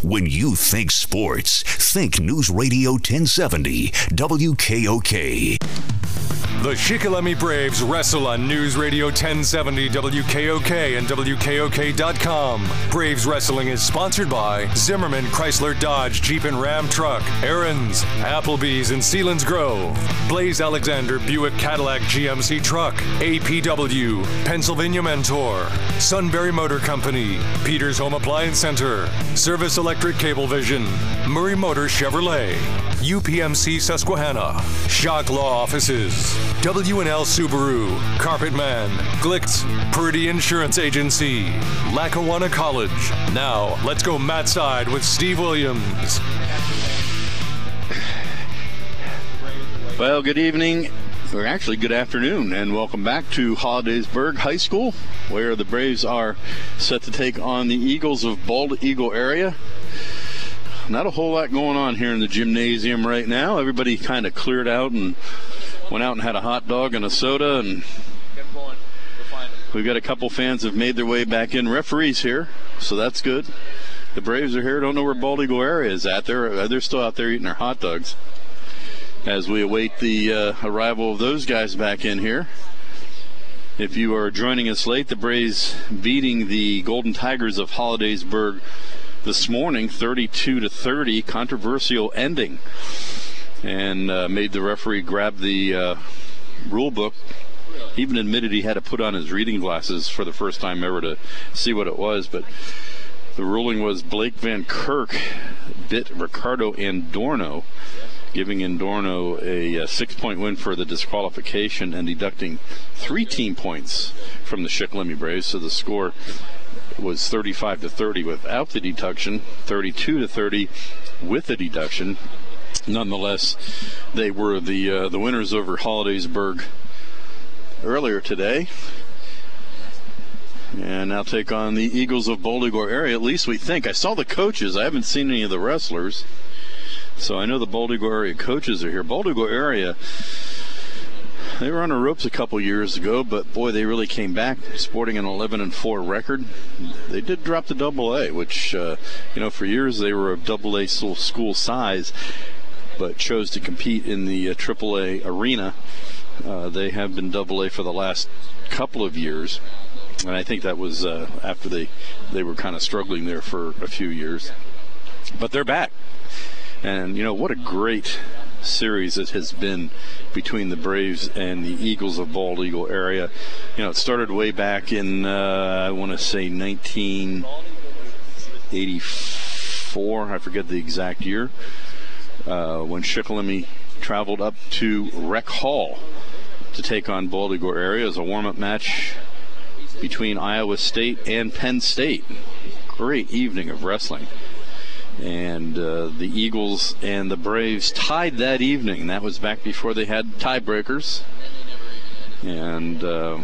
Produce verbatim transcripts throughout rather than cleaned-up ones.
When you think sports, think News Radio ten seventy W K O K. The Shikellamy Braves wrestle on News Radio ten seventy W K O K and W K O K dot com. Braves Wrestling is sponsored by Zimmerman Chrysler Dodge Jeep and Ram Truck, Aaron's, Applebee's in Sealands Grove, Blaze Alexander Buick Cadillac G M C Truck, A P W, Pennsylvania Mentor, Sunbury Motor Company, Peters Home Appliance Center, Service Electric Cablevision, Murray Motor Chevrolet, U P M C Susquehanna, Shock Law Offices, W and L Subaru, Carpet Man, Glick's, Purdy Insurance Agency, Lackawanna College. Now, let's go Matt Side with Steve Williams. Well, good evening, or actually good afternoon, and welcome back to Hollidaysburg High School, where the Braves are set to take on the Eagles of Bald Eagle area. Not a whole lot going on here in the gymnasium right now. Everybody kind of cleared out and went out and had a hot dog and a soda, and we've got a couple fans have made their way back in. Referees here, so that's good. The Braves are here. Don't know where Bald Eagle area is at. They're, they're still out there eating their hot dogs as we await the uh, arrival of those guys back in here. If you are joining us late, the Braves beating the Golden Tigers of Hollidaysburg this morning, thirty-two to thirty, controversial ending, and uh, made the referee grab the uh, rule book. Even admitted he had to put on his reading glasses for the first time ever to see what it was. But the ruling was Blake Van Kirk bit Ricardo Andorno, giving Andorno a, a six-point win for the disqualification and deducting three team points from the Shikellamy Braves. So the score was thirty-five to thirty without the deduction, thirty-two to thirty with the deduction. Nonetheless, they were the uh, the winners over Hollidaysburg earlier today, and now take on the Eagles of Bald Eagle area. At least we think. I saw the coaches. I haven't seen any of the wrestlers, so I know the Bald Eagle area coaches are here. Bald Eagle area, they were on the ropes a couple years ago, but boy, they really came back, sporting an eleven and four record. They did drop to double A, which, uh, you know, for years they were of double A school size, but chose to compete in the uh, triple A arena. Uh, they have been double A for the last couple of years, and I think that was uh, after they, they were kind of struggling there for a few years. But they're back, and, you know, what a great series it has been between the Braves and the Eagles of Bald Eagle area. You know, it started way back in, uh, I want to say nineteen eighty-four, I forget the exact year, uh, when Shikellamy traveled up to Rec Hall to take on Bald Eagle area as a warm-up match between Iowa State and Penn State. Great evening of wrestling. And uh, the Eagles and the Braves tied that evening. That was back before they had tiebreakers. And uh,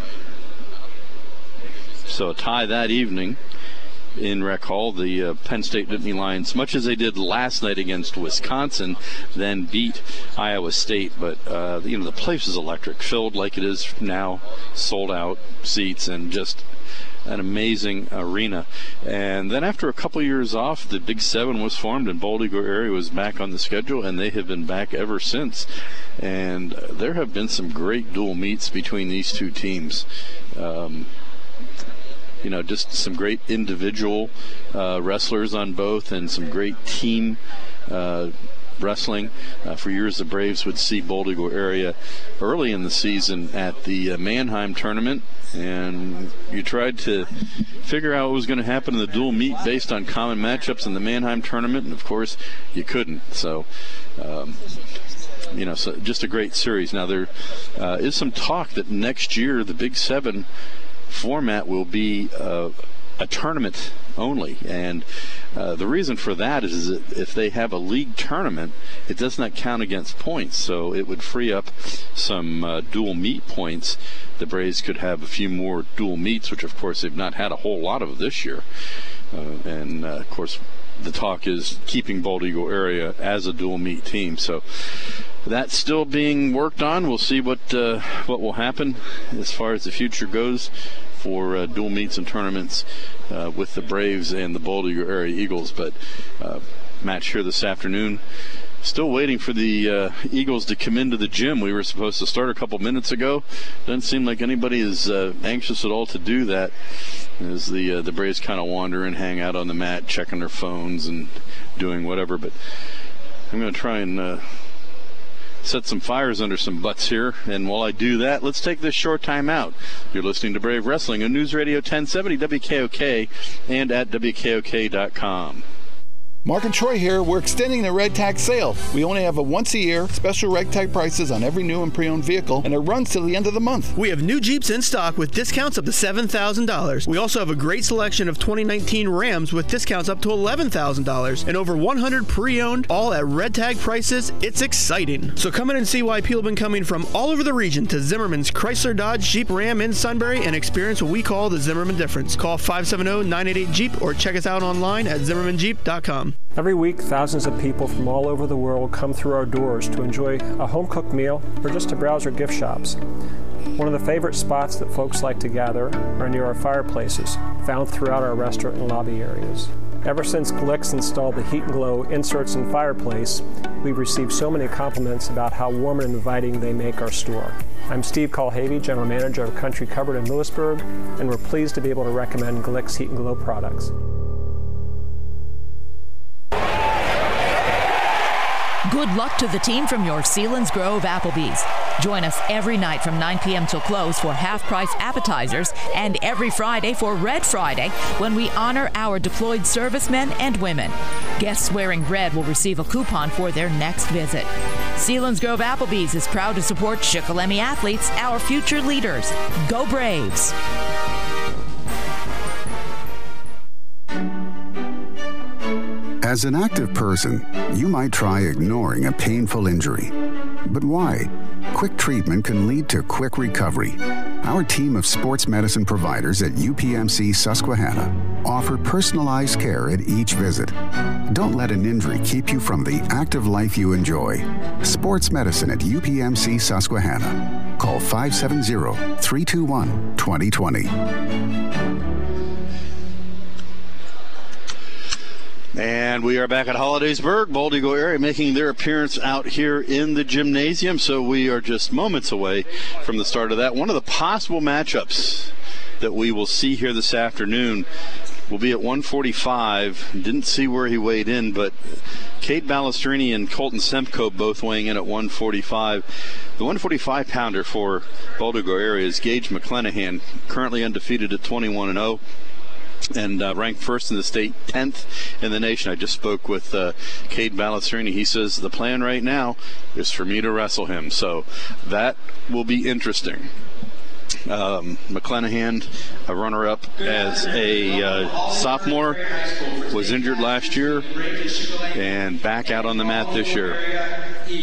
so a tie that evening in Rec Hall. The uh, Penn State Nittany Lions, much as they did last night against Wisconsin, then beat Iowa State. But uh, you know, the place was electric, filled like it is now, sold out seats, and just an amazing arena. And then after a couple years off, the Big Seven was formed, and Bald Eagle area was back on the schedule, and they have been back ever since. And there have been some great dual meets between these two teams. Um, you know, just some great individual uh, wrestlers on both, and some great team uh, wrestling. Uh, for years, the Braves would see Bald Eagle area early in the season at the uh, Mannheim tournament, and you tried to figure out what was going to happen in the dual meet based on common matchups in the Mannheim tournament, and of course, you couldn't. So, um, you know, so just a great series. Now, there uh, is some talk that next year the Big Seven format will be uh, a tournament only, and uh, the reason for that is that if they have a league tournament, it does not count against points, so it would free up some uh, dual meet points. The Braves could have a few more dual meets, which of course they've not had a whole lot of this year, uh, and uh, of course the talk is keeping Bald Eagle area as a dual meet team. So that's still being worked on. We'll see what uh, what will happen as far as the future goes for uh, dual meets and tournaments uh, with the Braves and the Boulder Area Eagles. But uh, match here this afternoon. Still waiting for the uh, Eagles to come into the gym. We were supposed to start a couple minutes ago. Doesn't seem like anybody is uh, anxious at all to do that, as the uh, the Braves kind of wander and hang out on the mat, checking their phones and doing whatever. But I'm going to try and uh, set some fires under some butts here. And while I do that, let's take this short time out. You're listening to Brave Wrestling on News Radio ten seventy W K O K and at W K O K dot com. Mark and Troy here. We're extending the Red Tag sale. We only have a once-a-year special Red Tag prices on every new and pre-owned vehicle, and it runs till the end of the month. We have new Jeeps in stock with discounts up to seven thousand dollars. We also have a great selection of twenty nineteen Rams with discounts up to eleven thousand dollars, and over one hundred pre-owned, all at Red Tag prices. It's exciting. So come in and see why people have been coming from all over the region to Zimmerman's Chrysler Dodge Jeep Ram in Sunbury and experience what we call the Zimmerman difference. Call five seven zero, nine eight eight, Jeep or check us out online at zimmerman jeep dot com. Every week, thousands of people from all over the world come through our doors to enjoy a home-cooked meal or just to browse our gift shops. One of the favorite spots that folks like to gather are near our fireplaces, found throughout our restaurant and lobby areas. Ever since Glick's installed the Heat and Glow inserts in fireplace, we've received so many compliments about how warm and inviting they make our store. I'm Steve Colhavy, General Manager of Country Cupboard in Lewisburg, and we're pleased to be able to recommend Glick's Heat and Glow products. Good luck to the team from your Selinsgrove Applebee's. Join us every night from nine p.m. till close for half-price appetizers and every Friday for Red Friday when we honor our deployed servicemen and women. Guests wearing red will receive a coupon for their next visit. Selinsgrove Applebee's is proud to support Shikellamy athletes, our future leaders. Go Braves! As an active person, you might try ignoring a painful injury. But why? Quick treatment can lead to quick recovery. Our team of sports medicine providers at U P M C Susquehanna offer personalized care at each visit. Don't let an injury keep you from the active life you enjoy. Sports medicine at U P M C Susquehanna. Call five seven zero, three two one, two zero two zero. And we are back at Hollidaysburg. Boulder Eagle area making their appearance out here in the gymnasium. So we are just moments away from the start of that. One of the possible matchups that we will see here this afternoon will be at one forty-five. Didn't see where he weighed in, but Kate Balestrini and Colton Semko both weighing in at one forty-five. The one forty-five pounder for Boulder Eagle area is Gage McClenahan, currently undefeated at twenty-one and oh. And uh, ranked first in the state, tenth in the nation. I just spoke with uh, Cade Balestrini. He says the plan right now is for me to wrestle him. So that will be interesting. Um, McClenahan, a runner-up as a uh, sophomore, was injured last year and back out on the mat this year.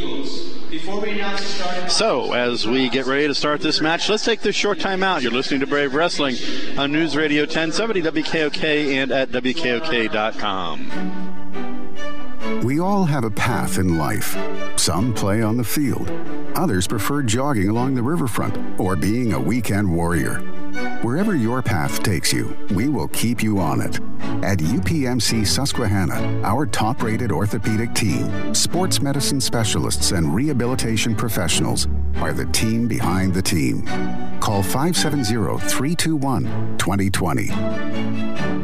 So, as we get ready to start this match, let's take this short time out. You're listening to Brave Wrestling on News Radio ten seventy W K O K and at W K O K dot com. We all have a path in life. Some play on the field. Others prefer jogging along the riverfront or being a weekend warrior. Wherever your path takes you, we will keep you on it. At U P M C Susquehanna, our top-rated orthopedic team, sports medicine specialists, and rehabilitation professionals are the team behind the team. Call five seven zero, three two one, two zero two zero.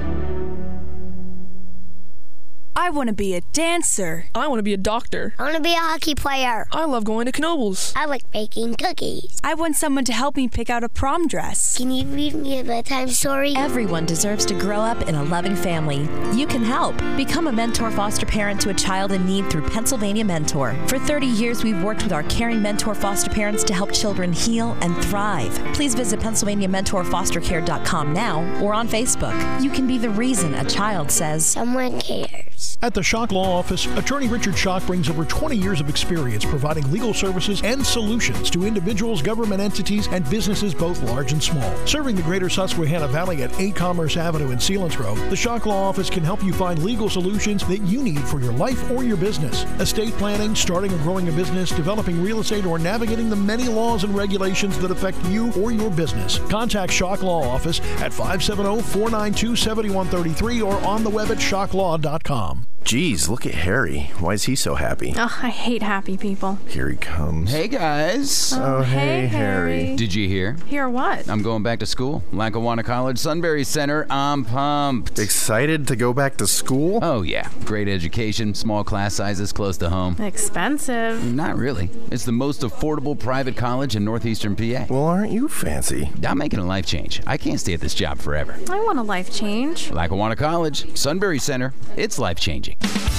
I want to be a dancer. I want to be a doctor. I want to be a hockey player. I love going to Knoebels. I like baking cookies. I want someone to help me pick out a prom dress. Can you read me a bedtime story? Everyone deserves to grow up in a loving family. You can help. Become a mentor foster parent to a child in need through Pennsylvania Mentor. For thirty years, we've worked with our caring mentor foster parents to help children heal and thrive. Please visit Pennsylvania Mentor Foster Care dot com now or on Facebook. You can be the reason a child says, someone cares. Office. At the Schock Law Office, attorney Richard Schock brings over twenty years of experience providing legal services and solutions to individuals, government entities, and businesses both large and small. Serving the greater Susquehanna Valley at eight Commerce Avenue in Selinsgrove, the Schock Law Office can help you find legal solutions that you need for your life or your business. Estate planning, starting or growing a business, developing real estate, or navigating the many laws and regulations that affect you or your business. Contact Schock Law Office at five seven zero, four nine two, seven one three three or on the web at schock law dot com. Geez, look at Harry. Why is he so happy? Oh, I hate happy people. Here he comes. Hey, guys. Oh, oh hey, hey, Harry. Harry. Did you hear? Hear what? I'm going back to school. Lackawanna College, Sunbury Center. I'm pumped. Excited to go back to school? Oh, yeah. Great education, small class sizes, close to home. Expensive. Not really. It's the most affordable private college in northeastern P A. Well, aren't you fancy? I'm making a life change. I can't stay at this job forever. I want a life change. Lackawanna College, Sunbury Center. It's life-changing.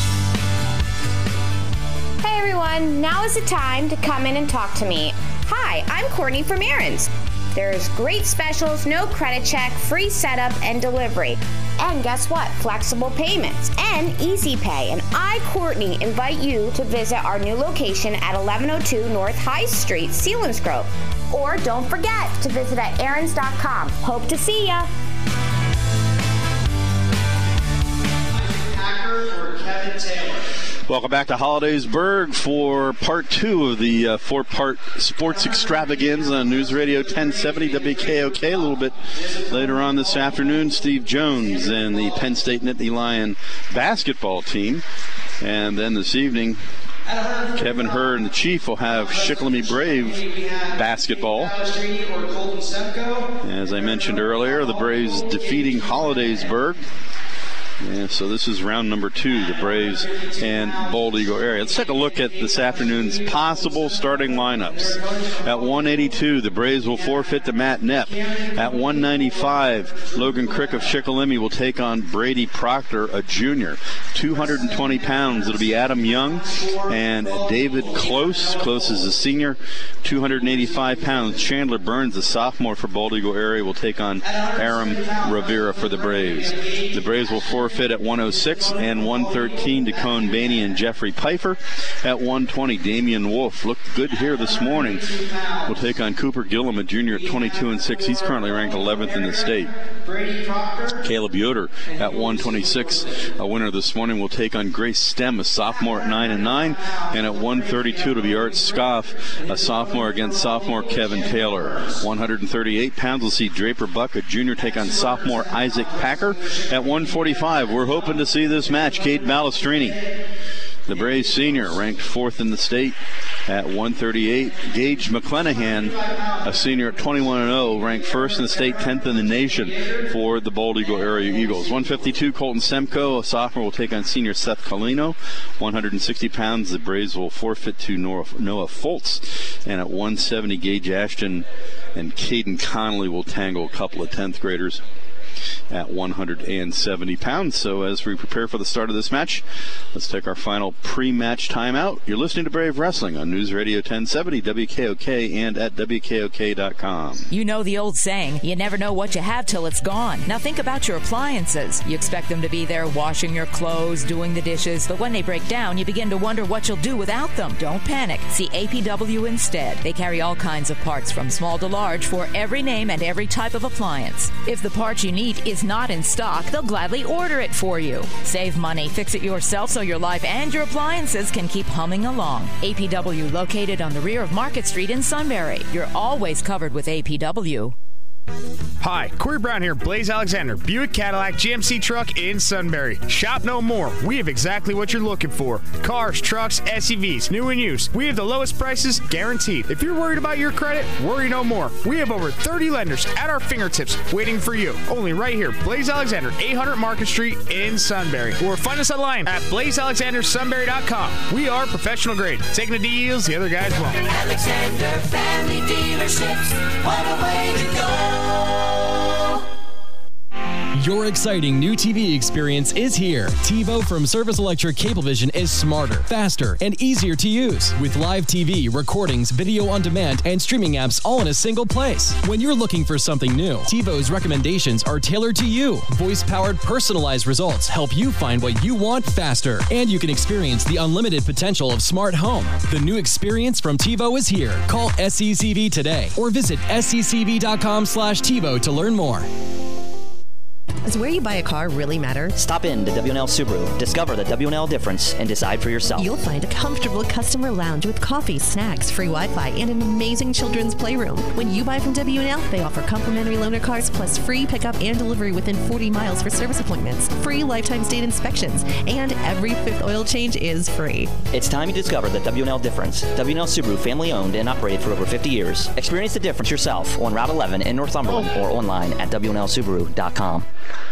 Hey everyone, now is the time to come in and talk to me. Hi, I'm Courtney from Aaron's. There's great specials, no credit check, free setup and delivery. And guess what? Flexible payments and easy pay. And I, Courtney, invite you to visit our new location at eleven oh two North High Street, Selinsgrove. Or don't forget to visit at aarons dot com. Hope to see ya. Packer or Kevin Taylor? Welcome back to Hollidaysburg for part two of the uh, four-part sports extravaganza on News Radio ten seventy W K O K. A little bit later on this afternoon, Steve Jones and the Penn State Nittany Lion basketball team. And then this evening, Kevin Hurd and the Chief will have Shikellamy Brave basketball. As I mentioned earlier, the Braves defeating Hollidaysburg. Yeah, so this is round number two, the Braves and Bold Eagle area. Let's take a look at this afternoon's possible starting lineups. At one eighty-two, the Braves will forfeit to Matt Knepp. At one ninety-five, Logan Crick of Shikellamy will take on Brady Proctor, a junior. two hundred twenty pounds, it'll be Adam Young and David Close. Close is a senior. two hundred eighty-five pounds, Chandler Burns, a sophomore for Bold Eagle area, will take on Aram Rivera for the Braves. The Braves will forfeit at one oh six and one thirteen, Decone Bainey and Jeffrey Pfeiffer. At one twenty, Damian Wolf looked good here this morning. Will take on Cooper Gillum, a junior at twenty-two and six. He's currently ranked eleventh in the state. Caleb Yoder at one twenty-six, a winner this morning, will take on Grace Stem, a sophomore at nine and nine. And at one thirty-two, it'll be Art Scoff, a sophomore, against sophomore Kevin Taylor. one thirty-eight pounds, we'll see Draper Buck, a junior, take on sophomore Isaac Packer. At one forty-five, we're hoping to see this match, Kate Balestrini, the Braves senior, ranked fourth in the state. At one thirty-eight, Gage McClenahan, a senior at twenty-one and oh, ranked first in the state, tenth in the nation for the Bold Eagle area Eagles. one fifty-two, Colton Semko, a sophomore, will take on senior Seth Colino. one sixty pounds, the Braves will forfeit to Noah, Noah Foltz. And at one seventy, Gage Ashton and Caden Connolly will tangle a couple of tenth graders at one seventy pounds. So as we prepare for the start of this match, let's take our final pre-match timeout. You're listening to Brave Wrestling on News Radio ten seventy W K O K and at W K O K dot com. You know the old saying, you never know what you have till it's gone. Now think about your appliances. You expect them to be there washing your clothes, doing the dishes, but when they break down, you begin to wonder what you'll do without them. Don't panic. See A P W instead. They carry all kinds of parts from small to large for every name and every type of appliance. If the part you need is not in stock, they'll gladly order it for you. Save money, fix it yourself so your life and your appliances can keep humming along. A P W, located on the rear of Market Street in Sunbury. You're always covered with A P W. Hi, Corey Brown here, Blaze Alexander, Buick Cadillac G M C truck in Sunbury. Shop no more. We have exactly what you're looking for. Cars, trucks, S U Vs, new and used. We have the lowest prices guaranteed. If you're worried about your credit, worry no more. We have over thirty lenders at our fingertips waiting for you. Only right here, Blaze Alexander, eight hundred Market Street in Sunbury. Or find us online at blaze alexander sunbury dot com. We are professional grade, taking the deals the other guys won't. Alexander Family Dealerships, what a way to go. Your exciting new T V experience is here. TiVo from Service Electric Cablevision is smarter, faster, and easier to use. With live T V, recordings, video on demand, and streaming apps all in a single place. When you're looking for something new, TiVo's recommendations are tailored to you. Voice-powered, personalized results help you find what you want faster. And you can experience the unlimited potential of smart home. The new experience from TiVo is here. Call S E C V today or visit S E C V dot com slash TiVo to learn more. Does where you buy a car really matter? Stop in to W and L Subaru, discover the W and L difference, and decide for yourself. You'll find a comfortable customer lounge with coffee, snacks, free Wi-Fi, and an amazing children's playroom. When you buy from W and L, they offer complimentary loaner cars plus free pickup and delivery within forty miles for service appointments, free lifetime state inspections, and every fifth oil change is free. It's time you discover the W and L difference. W and L Subaru, family owned and operated for over fifty years. Experience the difference yourself on Route eleven in Northumberland or online at W and L Subaru dot com.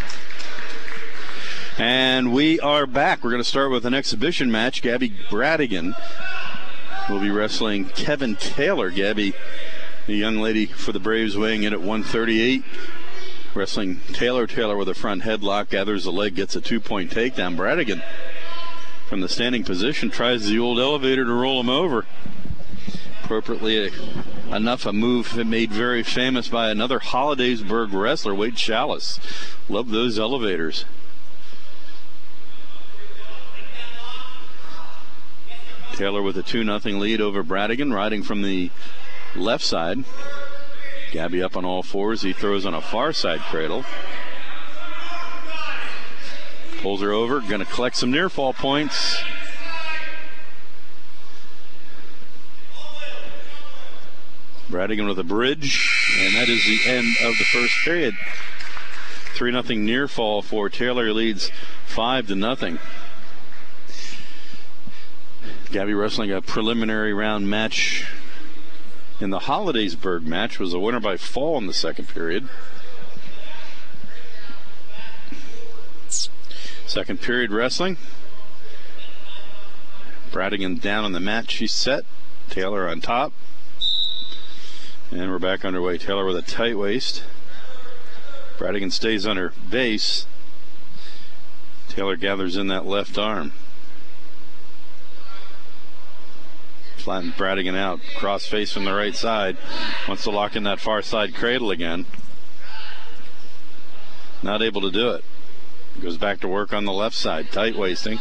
And we are back. We're going to start with an exhibition match. Gabby Bradigan will be wrestling Kevin Taylor. Gabby, the young lady for the Braves, weighing in at one thirty-eight. Wrestling Taylor. Taylor with a front headlock, gathers the leg, gets a two-point takedown. Bradigan, from the standing position, tries the old elevator to roll him over. Appropriately a, enough a move made very famous by another Hollidaysburg wrestler, Wade Chalice. Love those elevators. Taylor with a two nothing lead over Bradigan, riding from the left side. Gabby up on all fours. He throws on a far side cradle. Pulls her over. Going to collect some near fall points. Bradigan with a bridge. And that is the end of the first period. three nothing near fall for Taylor, leads five to nothing. Gabby wrestling a preliminary round match in the Hollidaysburg match. Was a winner by fall in the second period. Second period wrestling. Bradigan down on the mat. She's set. Taylor on top. And we're back underway. Taylor with a tight waist. Bradigan stays on her base. Taylor gathers in that left arm. Flatten Bradigan out. Cross face from the right side. Wants to lock in that far side cradle again. Not able to do it. Goes back to work on the left side. Tight waisting.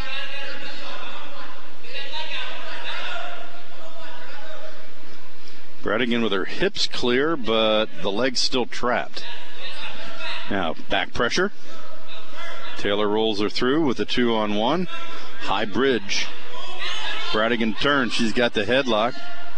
Bradigan with her hips clear, but the leg's still trapped. Now back pressure. Taylor rolls her through with a two on one. High bridge. Bradigan turns. She's got the headlock.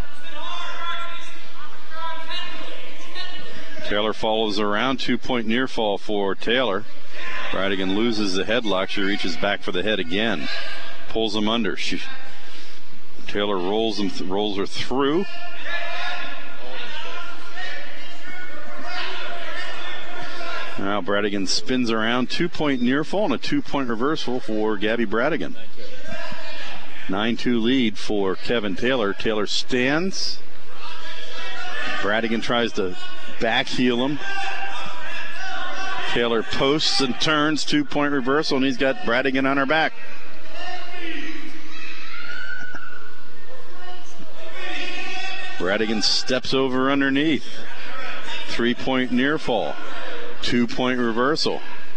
Taylor follows around. Two-point near fall for Taylor. Bradigan loses the headlock. She reaches back for the head again. Pulls him under. She, Taylor rolls him, th- rolls her through. Now Bradigan spins around. Two-point near fall and a two-point reversal for Gabby Bradigan. nine two lead for Kevin Taylor. Taylor stands. Bradigan tries to back heel him. Taylor posts and turns. Two-point reversal, and he's got Bradigan on her back. Bradigan steps over underneath. Three-point near fall. Two-point reversal.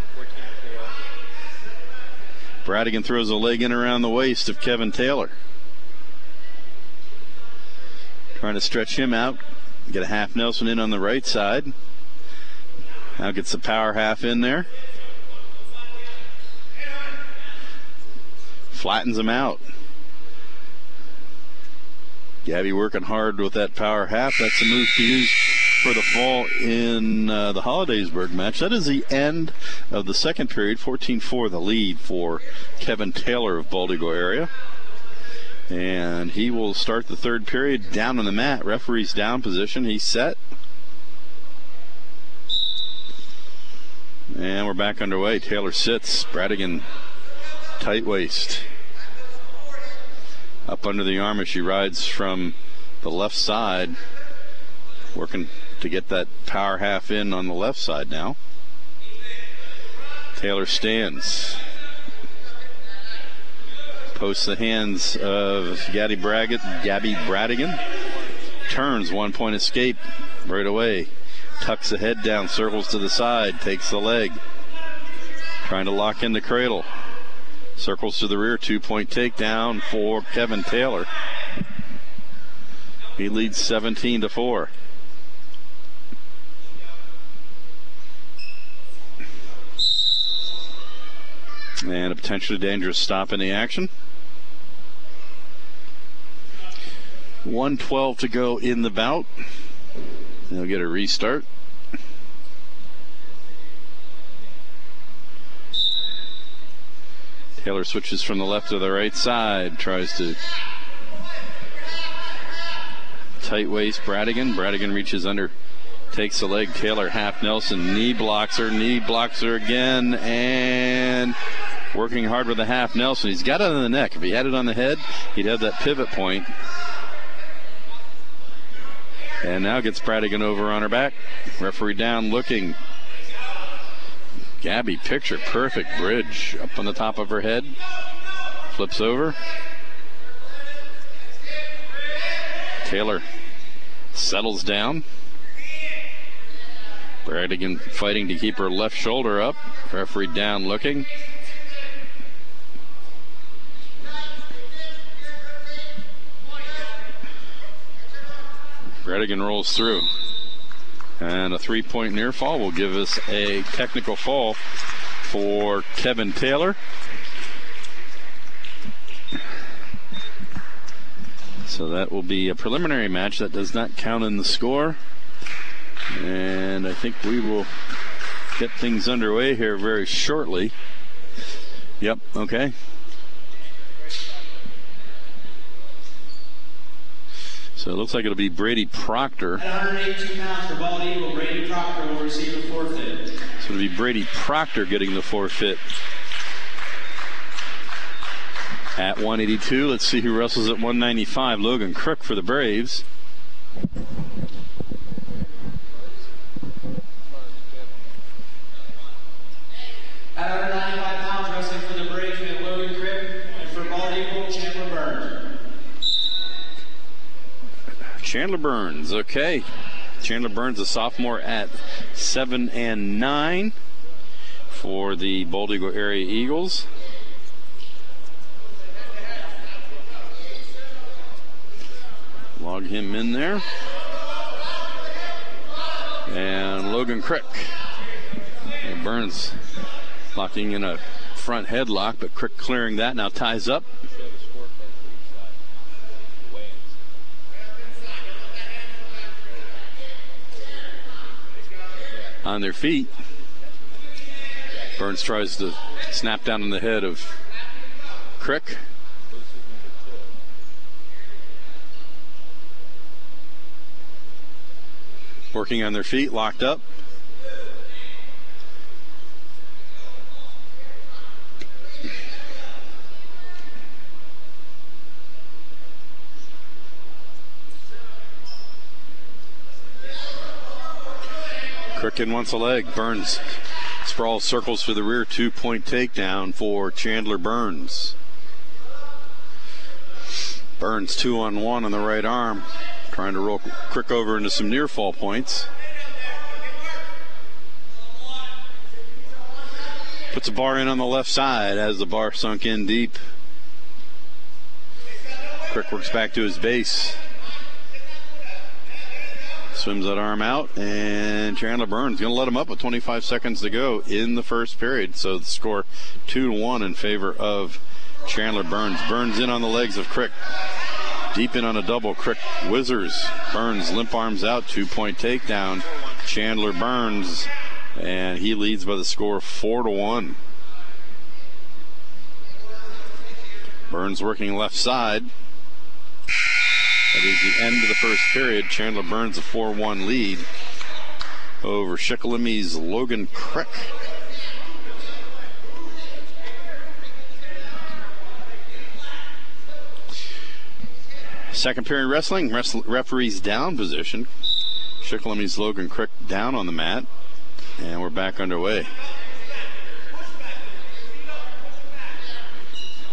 Bradigan throws a leg in around the waist of Kevin Taylor. Trying to stretch him out. Get a half Nelson in on the right side. Now gets the power half in there. Flattens him out. Gabby working hard with that power half. That's a move to use for the fall in uh, the Hollidaysburg match. That is the end of the second period. fourteen four the lead for Kevin Taylor of Baldigo area. And he will start the third period down on the mat. Referee's down position. He's set. And we're back underway. Taylor sits. Bradigan tight waist. Up under the arm as she rides from the left side. Working to get that power half in on the left side now. Taylor stands. Posts the hands of Gabby Braggett, Gabby Bradigan. Turns, one-point escape right away. Tucks the head down, circles to the side, takes the leg. Trying to lock in the cradle. Circles to the rear, two-point takedown for Kevin Taylor. He leads seventeen to four. And a potentially dangerous stop in the action. one twelve to go in the bout. They'll get a restart. Taylor switches from the left to the right side. Tries to tight waist Bradigan. Bradigan reaches under. Takes the leg. Taylor half Nelson. Knee blocks her. Knee blocks her again. And working hard with the half Nelson. He's got it on the neck. If he had it on the head, he'd have that pivot point. And now gets Bradigan over on her back. Referee down looking. Gabby, picture perfect bridge up on the top of her head. Flips over. Taylor settles down. Bradigan fighting to keep her left shoulder up. Referee down looking. Bradigan rolls through. And a three-point near fall will give us a technical fall for Kevin Taylor. So that will be a preliminary match. That does not count in the score. And I think we will get things underway here very shortly. Yep, okay. So it looks like it'll be Brady Proctor. At one hundred eighteen pounds for Bald Eagle, Brady Proctor will receive the forfeit. So it'll be Brady Proctor getting the forfeit. At one eighty-two, let's see who wrestles at one ninety-five. Logan Crook for the Braves. At one ninety-five pounds, wrestling for the Braves, we have Logan Crook, and for Bald Eagle, Chandler Burns. Chandler Burns, okay. Chandler Burns, a sophomore at seven and nine for the Bald Eagle Area Eagles. Log him in there. And Logan Crick. And Burns locking in a front headlock, but Crick clearing that, now ties up. On their feet. Burns tries to snap down on the head of Crick. Working on their feet, locked up. Crick wants a leg. Burns sprawls, circles for the rear, two-point takedown for Chandler Burns. Burns two on one on the right arm, trying to roll Crick over into some near fall points. Puts a bar in on the left side as the bar sunk in deep. Crick works back to his base. Swims that arm out, and Chandler Burns going to let him up with twenty-five seconds to go in the first period. So the score two to one in favor of Chandler Burns. Burns in on the legs of Crick. Deep in on a double. Crick whizzers. Burns limp arms out. Two-point takedown. Chandler Burns, and he leads by the score four to one. Burns working left side. That is the end of the first period. Chandler Burns a four one lead over Shikellami's Logan Crick. Second period wrestling. Wrestle, referees down position. Shikellami's Logan Crick down on the mat. And we're back underway.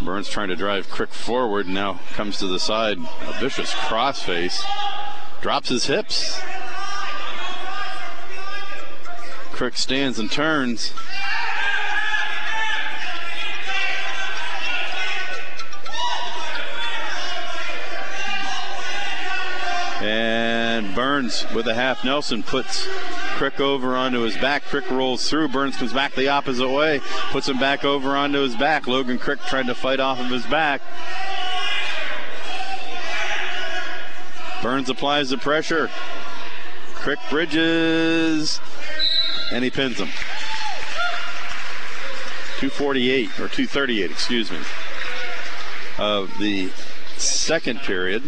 Burns trying to drive Crick forward, now comes to the side. A vicious crossface. Drops his hips. Crick stands and turns. And Burns with a half Nelson puts Crick over onto his back. Crick rolls through. Burns comes back the opposite way. Puts him back over onto his back. Logan Crick tried to fight off of his back. Burns applies the pressure. Crick bridges. And he pins him. two forty-eight, or two thirty-eight, excuse me, of the second period.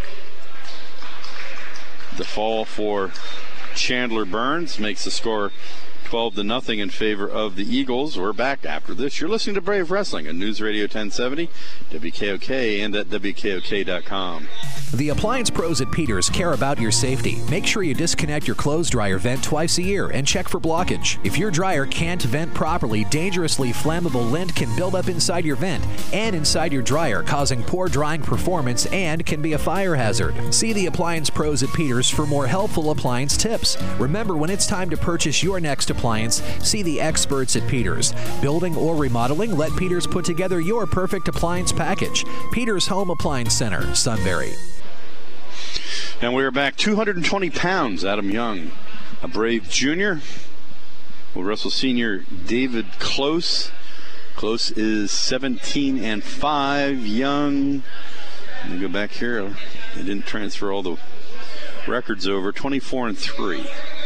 The fall for Chandler Burns makes the score twelve to nothing in favor of the Eagles. We're back after this. You're listening to Brave Wrestling on News Radio ten seventy, W K O K, and at W K O K dot com. The appliance pros at Peters care about your safety. Make sure you disconnect your clothes dryer vent twice a year and check for blockage. If your dryer can't vent properly, dangerously flammable lint can build up inside your vent and inside your dryer, causing poor drying performance and can be a fire hazard. See the appliance pros at Peters for more helpful appliance tips. Remember, when it's time to purchase your next appliance, see the experts at Peters. Building or remodeling, let Peters put together your perfect appliance package. Peters Home Appliance Center, Sunbury. And we are back. two hundred twenty pounds, Adam Young, a Brave junior. Will wrestle senior David Close. Close is seventeen and five. Young, let me go back here. They didn't transfer all the records over. twenty-four and three.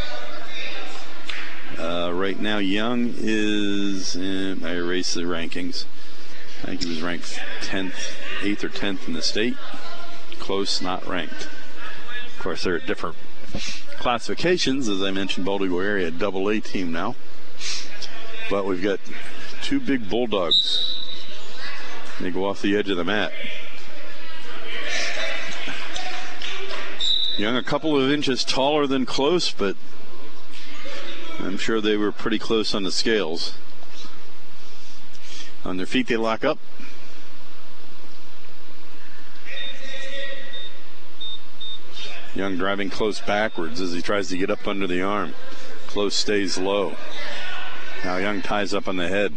Uh, right now, Young is in, I erased the rankings. I think he was ranked tenth, eighth or tenth in the state. Close, not ranked. Of course, they're at different classifications. As I mentioned, Baltimore area double A team now. But we've got two big Bulldogs. They go off the edge of the mat. Young a couple of inches taller than Close, but I'm sure they were pretty close on the scales. On their feet, they lock up. Young driving Close backwards as he tries to get up under the arm. Close stays low. Now Young ties up on the head.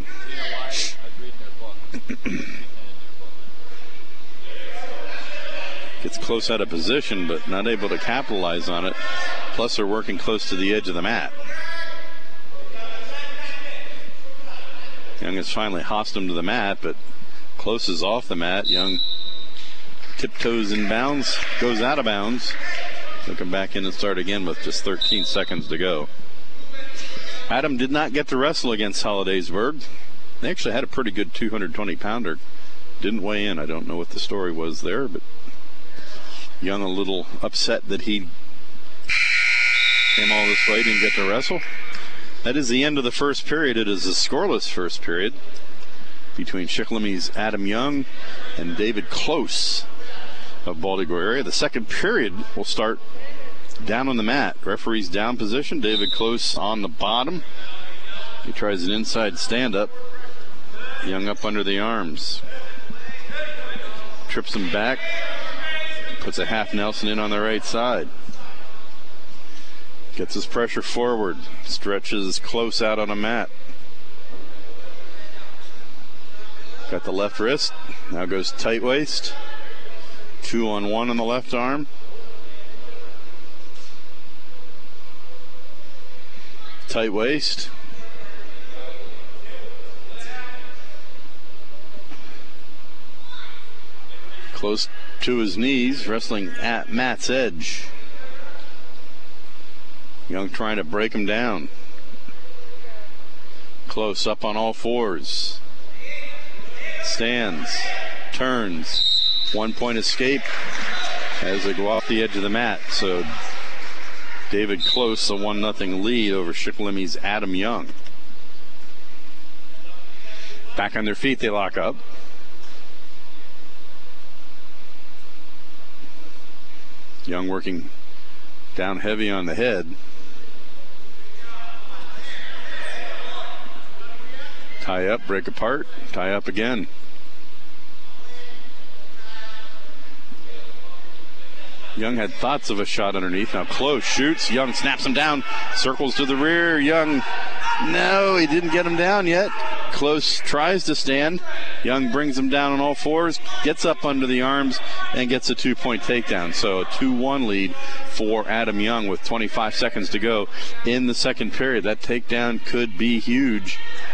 Gets Close out of position, but not able to capitalize on it. Plus, they're working close to the edge of the mat. Young has finally hossed him to the mat, but Close is off the mat. Young tiptoes in bounds, goes out of bounds. He'll come back in and start again with just thirteen seconds to go. Adam did not get to wrestle against Hollidaysburg. They actually had a pretty good two hundred twenty pounder. Didn't weigh in. I don't know what the story was there, but Young a little upset that he came all this way, didn't get to wrestle. That is the end of the first period. It is a scoreless first period between Shikellamy Adam Young and David Close of Baltimore area. The second period will start down on the mat. Referee's down position. David Close on the bottom. He tries an inside stand-up. Young up under the arms. Trips him back. Puts a half Nelson in on the right side. Gets his pressure forward. Stretches Close out on a mat. Got the left wrist. Now goes tight waist. Two on one on the left arm. Tight waist. Close to his knees, wrestling at Matt's edge. Young trying to break him down. Close up on all fours. Stands, turns. One point escape as they go off the edge of the mat. So David Close, a one nothing lead over Shikellamy Adam Young. Back on their feet, they lock up. Young working down heavy on the head. Tie up, break apart, tie up again. Young had thoughts of a shot underneath. Now Close shoots. Young snaps him down. Circles to the rear. Young, no, he didn't get him down yet. Close tries to stand. Young brings him down on all fours, gets up under the arms, and gets a two-point takedown. So a two one lead for Adam Young with twenty-five seconds to go in the second period. That takedown could be huge.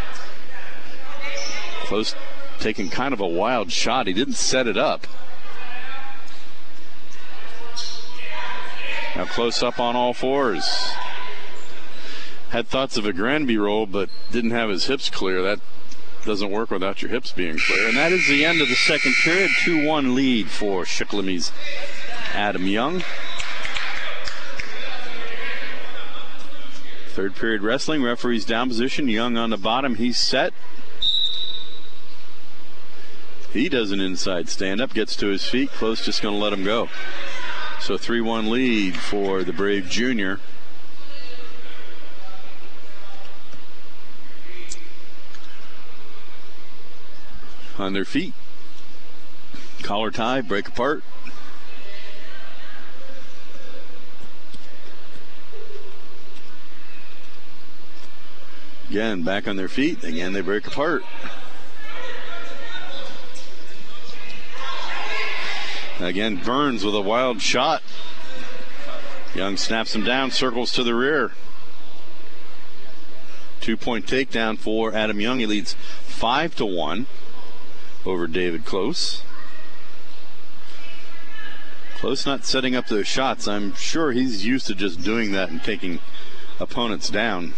Close taking kind of a wild shot. He didn't set it up. Now Close up on all fours. Had thoughts of a Granby roll, but didn't have his hips clear. That doesn't work without your hips being clear. And that is the end of the second period. two one lead for Shikellamy Adam Young. Third period wrestling. Referee's down position. Young on the bottom. He's set. He does an inside stand-up. Gets to his feet. Close just going to let him go. So three one lead for the Brave Junior. On their feet. Collar tie, break apart. Again, back on their feet. Again, they break apart. Again, Burns with a wild shot. Young snaps him down, circles to the rear. Two-point takedown for Adam Young. He leads five to one over David Close. Close not setting up those shots. I'm sure he's used to just doing that and taking opponents down.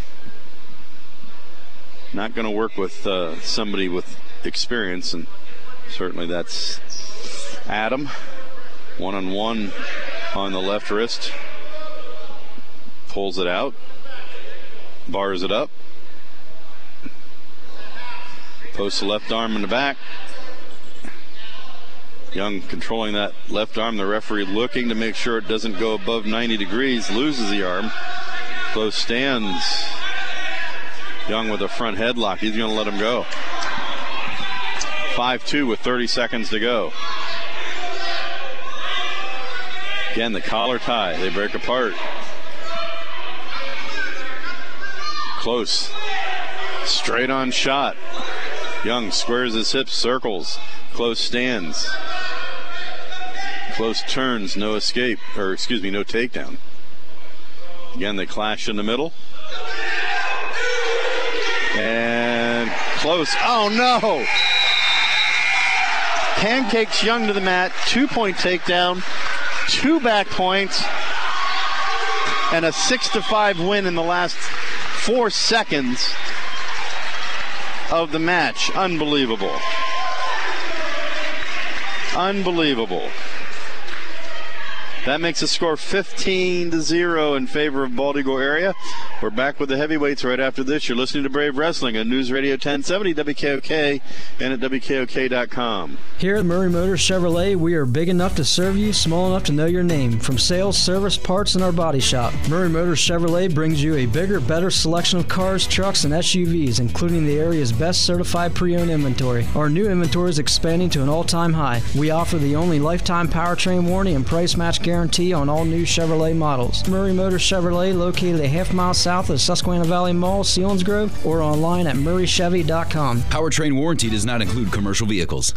Not going to work with uh, somebody with experience, and certainly that's Adam. One-on-one on the left wrist. Pulls it out. Bars it up. Posts the left arm in the back. Young controlling that left arm. The referee looking to make sure it doesn't go above ninety degrees. Loses the arm. Close stands. Young with a front headlock. He's going to let him go. five two with thirty seconds to go. Again, the collar tie. They break apart. Close. Straight on shot. Young squares his hips, circles. Close stands. Close turns, no escape, or excuse me, no takedown. Again, they clash in the middle. And Close. Oh no! Pancakes Young to the mat. Two-point takedown. Two back points. And a six to five win in the last four seconds of the match. Unbelievable. Unbelievable. That makes the score fifteen to zero in favor of Bald Eagle area. We're back with the heavyweights right after this. You're listening to Brave Wrestling on News Radio ten seventy W K O K and at W K O K dot com. Here at Murray Motors Chevrolet, we are big enough to serve you, small enough to know your name. From sales, service, parts, and our body shop, Murray Motors Chevrolet brings you a bigger, better selection of cars, trucks, and S U Vs, including the area's best certified pre-owned inventory. Our new inventory is expanding to an all-time high. We offer the only lifetime powertrain warranty and price match guarantee on all new Chevrolet models. Murray Motors Chevrolet, located a half mile south of Susquehanna Valley Mall, Selinsgrove, or online at murray chevy dot com. Powertrain warranty does not include commercial vehicles.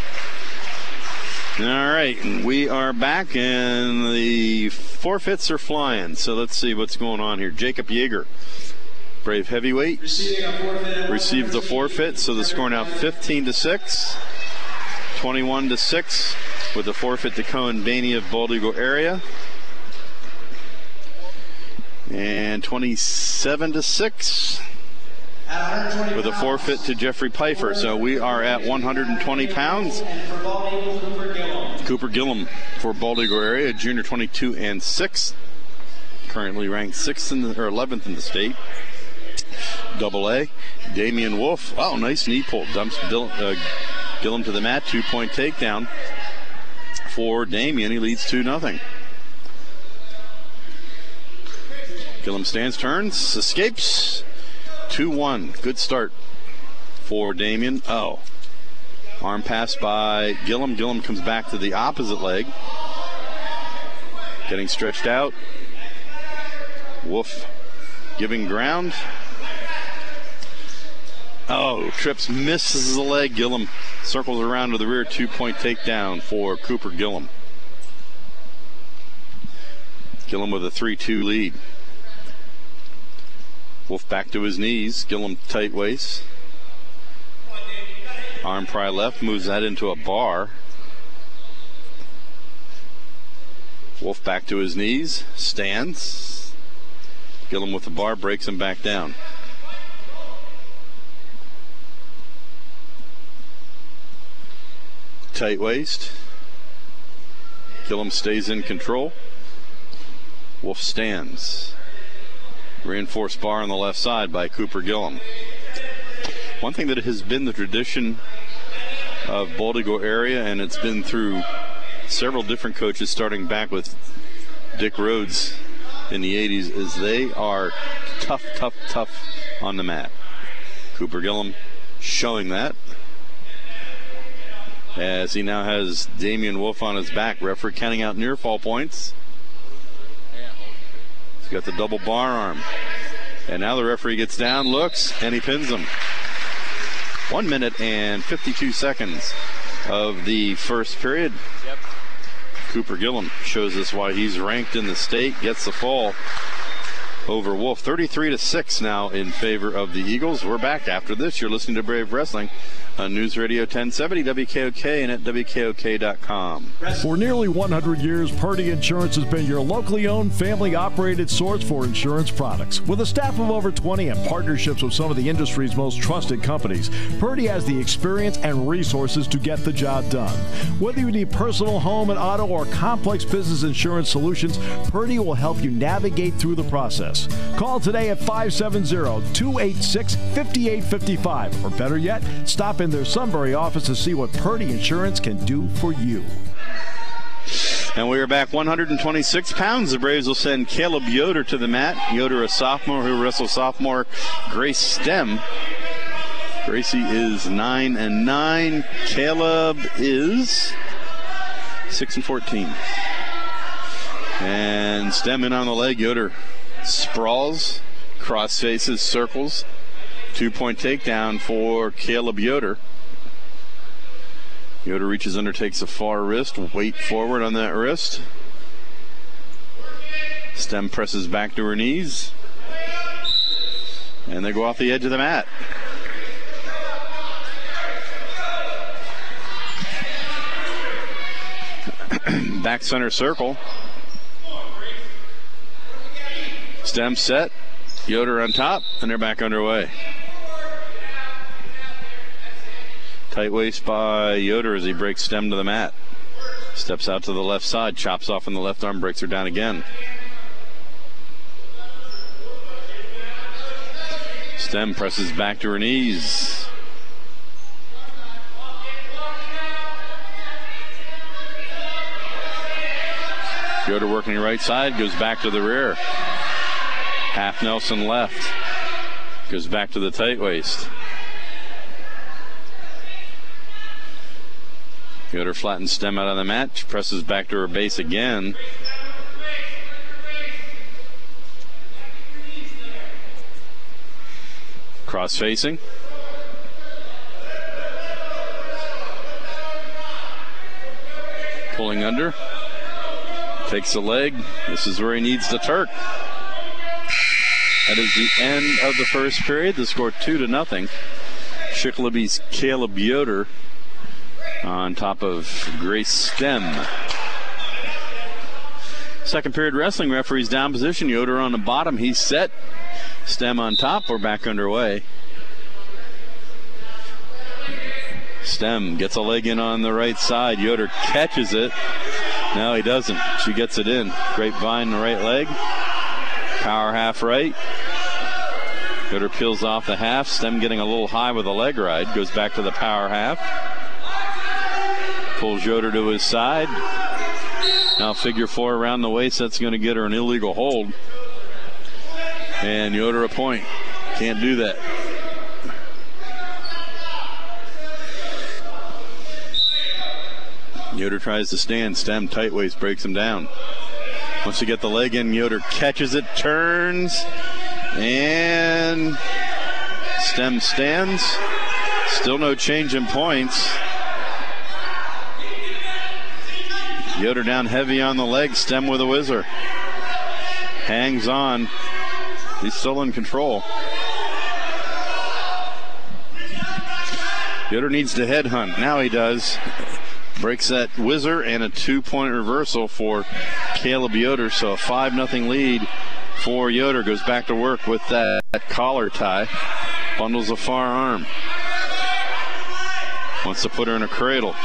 All right, we are back, and the forfeits are flying. So let's see what's going on here. Jacob Yeager, Brave heavyweight, received the forfeit. So the score now fifteen to six, twenty-one to six, with the forfeit to Cohen Baney of Bald Eagle area, and twenty-seven to six. With a forfeit to Jeffrey Pfeiffer. So we are at one hundred twenty pounds. Cooper Gillum for Bald Eagle area, junior twenty-two and six. Currently ranked sixth in the, or eleventh in the state. Double A. Damian Wolf. Oh, nice knee pull. Dumps Dil- uh, Gillum to the mat. Two-point takedown for Damian. He leads two nothing. Gillum stands, turns, escapes. two one. Good start for Damian. Oh. Arm pass by Gillum. Gillum comes back to the opposite leg. getting stretched out. Wolf giving ground. Oh, trips, misses the leg. Gillum circles around to the rear. Two-point takedown for Cooper Gillum. Gillum with a three two lead. Wolf back to his knees. Gillum tight waist. Arm pry left, moves that into a bar. Wolf back to his knees, stands. Gillum with the bar, breaks him back down. Tight waist. Gillum stays in control. Wolf stands. Reinforced bar on the left side by Cooper Gillum. One thing that has been the tradition of Baldigore area, and it's been through several different coaches starting back with Dick Rhodes in the eighties, is they are tough, tough, tough on the mat. Cooper Gillum showing that, as he now has Damian Wolf on his back. Referee counting out near fall points. He's got the double bar arm. And now the referee gets down, looks, and he pins him. One minute and fifty-two seconds of the first period. Yep. Cooper Gillum shows us why he's ranked in the state, gets the fall over Wolf. thirty-three to six now in favor of the Eagles. We're back after this. You're listening to Brave Wrestling on News Radio ten seventy W K O K and at W K O K dot com. For nearly one hundred years, Purdy Insurance has been your locally owned, family-operated source for insurance products. With a staff of over twenty and partnerships with some of the industry's most trusted companies, Purdy has the experience and resources to get the job done. Whether you need personal, home, and auto, or complex business insurance solutions, Purdy will help you navigate through the process. Call today at five seven zero, two eight six, five eight five five, or better yet, stop in their Sunbury office to see what Purdy Insurance can do for you. And we are back. One hundred twenty-six pounds. The Braves will send Caleb Yoder to the mat. Yoder, a sophomore who wrestles sophomore Grace Stem. Gracie is nine and nine. Caleb is six and fourteen. And Stem in on the leg. Yoder sprawls, cross faces, circles. Two-point takedown for Caleb Yoder. Yoder reaches under, takes a far wrist, weight forward on that wrist. Stem presses back to her knees. And they go off the edge of the mat. Back center circle. Stem set. Yoder on top, and they're back underway. Tight waist by Yoder as he breaks Stem to the mat. Steps out to the left side, chops off on the left arm, breaks her down again. Stem presses back to her knees. Yoder working right side, goes back to the rear. Half Nelson left. Goes back to the tight waist. Yoder flattens Stem out on the mat. She presses back to her base again. Cross facing. Pulling under. Takes the leg. This is where he needs the Turk. That is the end of the first period. The score two to nothing. Shikellab's Caleb Yoder on top of Grace Stem. Second period wrestling, referees down position. Yoder on the bottom. He's set. Stem on top. We're back underway. Stem gets a leg in on the right side. Yoder catches it. No, he doesn't. She gets it in. Grapevine, the right leg. Power half right. Yoder peels off the half. Stem getting a little high with a leg ride. Goes back to the power half. Pulls Yoder to his side. Now figure four around the waist. That's going to get her an illegal hold. And Yoder a point. Can't do that. Yoder tries to stand. Stem tight waist breaks him down. Once you get the leg in, Yoder catches it, turns, and Stem stands. Still no change in points. Yoder down heavy on the leg. Stem with a whizzer. Hangs on. He's still in control. Yoder needs to headhunt. Now he does. Breaks that whizzer and a two-point reversal for Caleb Yoder. So a five nothing lead for Yoder. Goes back to work with that, that collar tie. Bundles the far arm. Wants to put her in a cradle.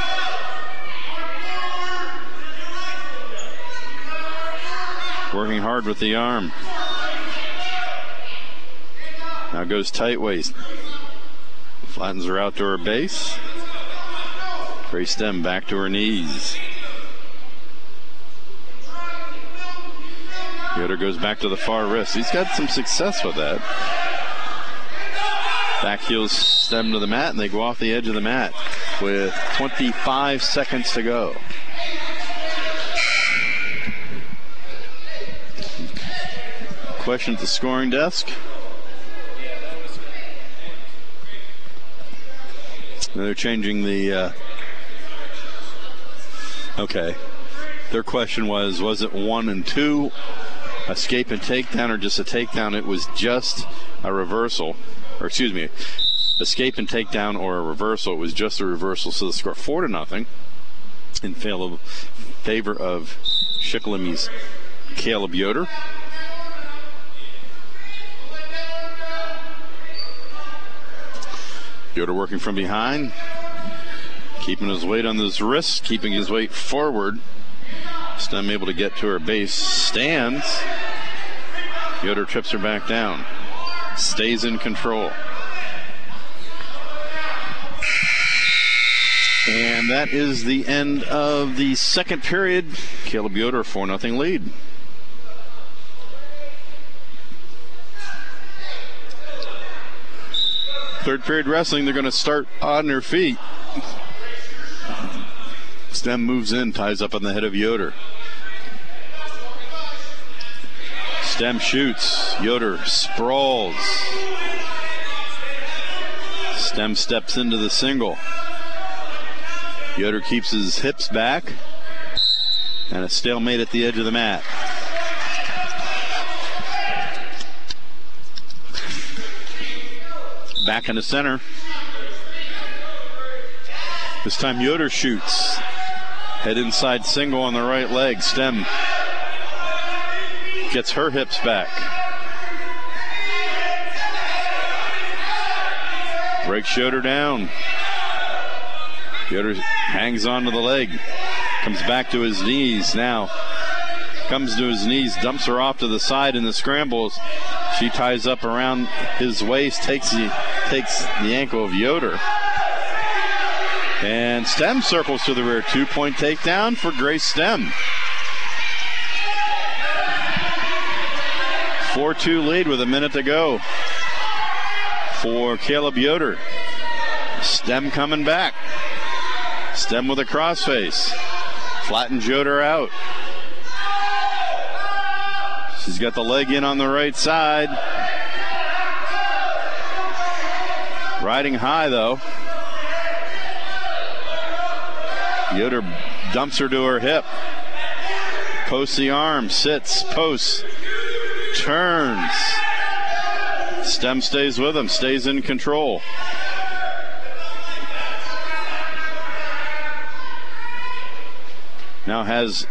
Working hard with the arm. Now goes tight waist. Flattens her out to her base. Grace Stem back to her knees. Yoder goes back to the far wrist. He's got some success with that. Back heels Stem to the mat, and they go off the edge of the mat with twenty-five seconds to go. Question at the scoring desk. They're changing the uh, okay. Their question was, was it one and two, escape and takedown, or just a takedown? It was just a reversal, or excuse me, escape and takedown or a reversal. It was just a reversal. So the score four to nothing in favor of Shikellam's Caleb Yoder. Yoder working from behind, keeping his weight on his wrist, keeping his weight forward. Stem able to get to her base, stands. Yoder trips her back down, stays in control. And that is the end of the second period. Caleb Yoder, four nothing lead. Third period wrestling, they're going to start on their feet. Stem moves in, ties up on the head of Yoder. Stem shoots. Yoder sprawls. Stem steps into the single. Yoder keeps his hips back. And a stalemate at the edge of the mat. Back in the center. This time Yoder shoots. Head inside single on the right leg. Stem gets her hips back. Breaks Yoder down. Yoder hangs onto the leg. Comes back to his knees now. Comes to his knees, dumps her off to the side in the scrambles. She ties up around his waist, takes the, takes the ankle of Yoder. And Stem circles to the rear. Two-point takedown for Grace Stem. four two lead with a minute to go for Caleb Yoder. Stem coming back. Stem with a crossface. Flattens Yoder out. She's got the leg in on the right side. Riding high, though. Yoder dumps her to her hip. Posts the arm, sits, posts, turns. Stem stays with him, stays in control. Now has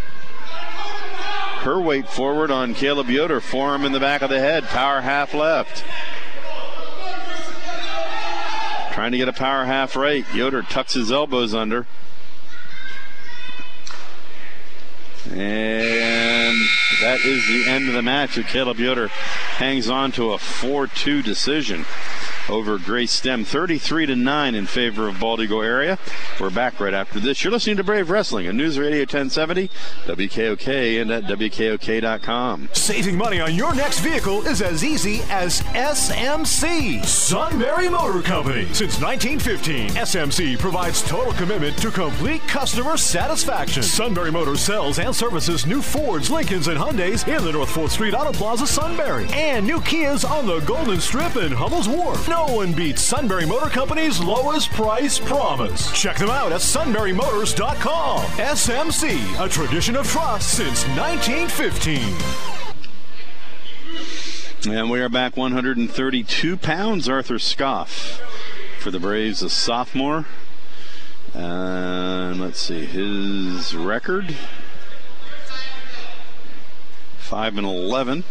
her weight forward on Caleb Yoder, forearm in the back of the head, power half left. Trying to get a power half right. Yoder tucks his elbows under. And that is the end of the match. Caleb Yoder hangs on to a four two decision. over Grace STEM, thirty-three to nine in favor of Bald Eagle area. We're back right after this. You're listening to Brave Wrestling on News Radio ten seventy, W K O K, and at W K O K dot com. Saving money on your next vehicle is as easy as S M C, Sunbury Motor Company. Since nineteen fifteen, S M C provides total commitment to complete customer satisfaction. Sunbury Motors sells and services new Fords, Lincolns, and Hyundais in the North fourth Street Auto Plaza, Sunbury, and new Kias on the Golden Strip and Hummel's Wharf. No one beats Sunbury Motor Company's lowest price promise. Check them out at sunbury motors dot com. S M C, a tradition of trust since nineteen fifteen. And we are back one hundred thirty-two pounds. Arthur Scoff for the Braves, a sophomore. And let's see, his record, five and eleven.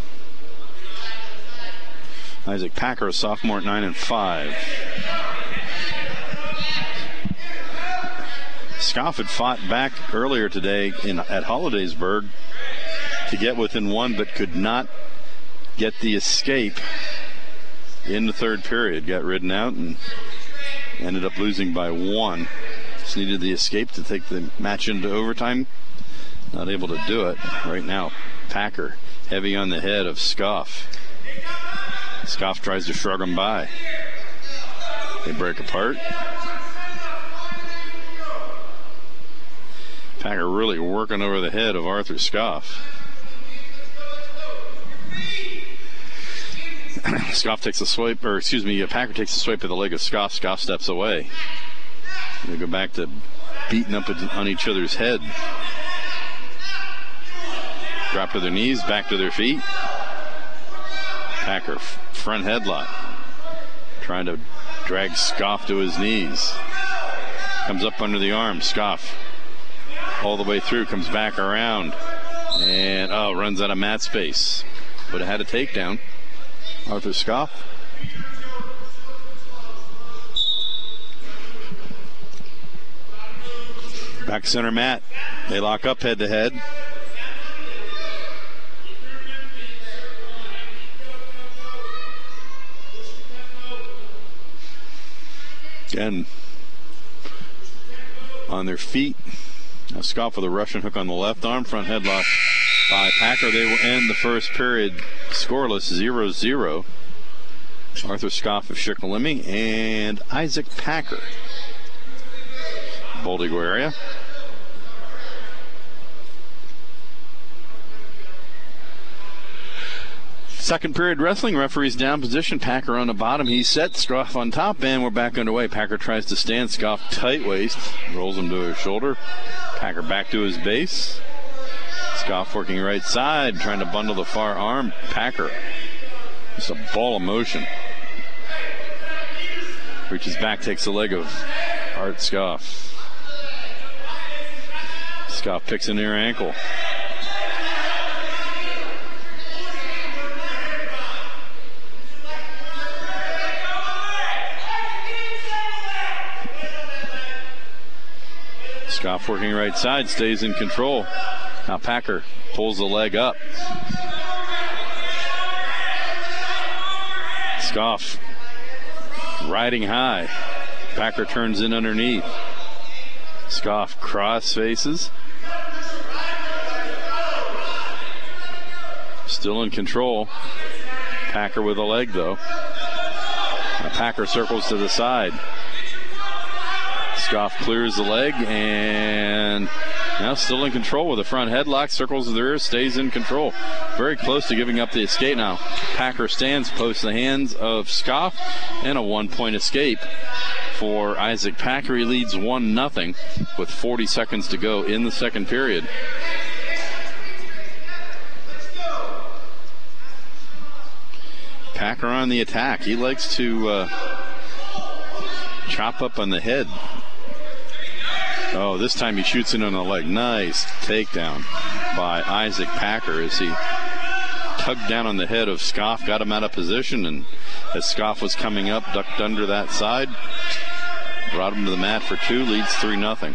Isaac Packer, a sophomore, at nine and five. Scoff had fought back earlier today in at Hollidaysburg to get within one, but could not get the escape in the third period. Got ridden out and ended up losing by one. Just needed the escape to take the match into overtime. Not able to do it. Right now, Packer heavy on the head of Scoff. Scoff tries to shrug him by. They break apart. Packer really working over the head of Arthur Scoff. Scoff takes a swipe, or excuse me, Packer takes a swipe at the leg of Scoff. Scoff steps away. They go back to beating up on each other's head. Drop to their knees, back to their feet. Packer front headlock, trying to drag Scoff to his knees. Comes up under the arm. Scoff all the way through, comes back around, and oh, runs out of mat space. But it had a takedown. Arthur Scoff. Back center mat. They lock up head to head. Again, on their feet. Now Scoff with a Russian hook on the left arm. Front headlock by Packer. They will end the first period scoreless, zero zero. Arthur Scoff of Shikellamy and Isaac Packer. Bald Eagle area. Second period wrestling. Referee's down position. Packer on the bottom. He's set. Scoff on top, and we're back underway. Packer tries to stand. Scoff tight waist. Rolls him to his shoulder. Packer back to his base. Scoff working right side, trying to bundle the far arm. Packer, just a ball of motion. Reaches back, takes the leg of Art Scoff. Scoff picks a near ankle. Scoff working right side, stays in control. Now Packer pulls the leg up. Scoff riding high. Packer turns in underneath. Scoff cross faces. Still in control. Packer with a leg though. Now Packer circles to the side. Scoff clears the leg and now still in control with a front headlock, circles the rear, stays in control. Very close to giving up the escape now. Packer stands, posts the hands of Scoff, and a one-point escape for Isaac Packer. He leads one nothing with forty seconds to go in the second period. Packer on the attack. He likes to uh, chop up on the head. Oh, this time he shoots in on the leg. Nice takedown by Isaac Packer as he tugged down on the head of Scoff, got him out of position, and as Scoff was coming up, ducked under that side, brought him to the mat for two, leads three nothing.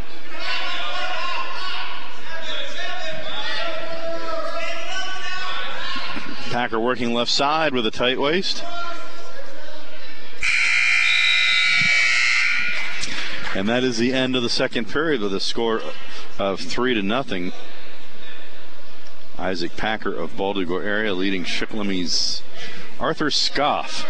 Packer working left side with a tight waist. And that is the end of the second period with a score of three to nothing. Isaac Packer of Baldigo area leading Shikellamy Arthur Scoff.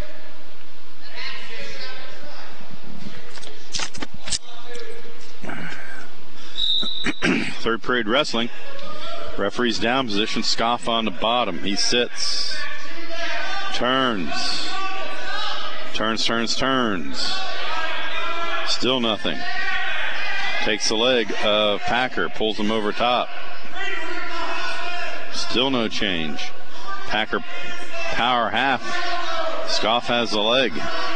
Third period wrestling. Referee's down position. Scoff on the bottom. He sits. Turns. Turns, turns, turns. Still nothing. Takes the leg of Packer. Pulls him over top. Still no change. Packer power half. Scoff has the leg.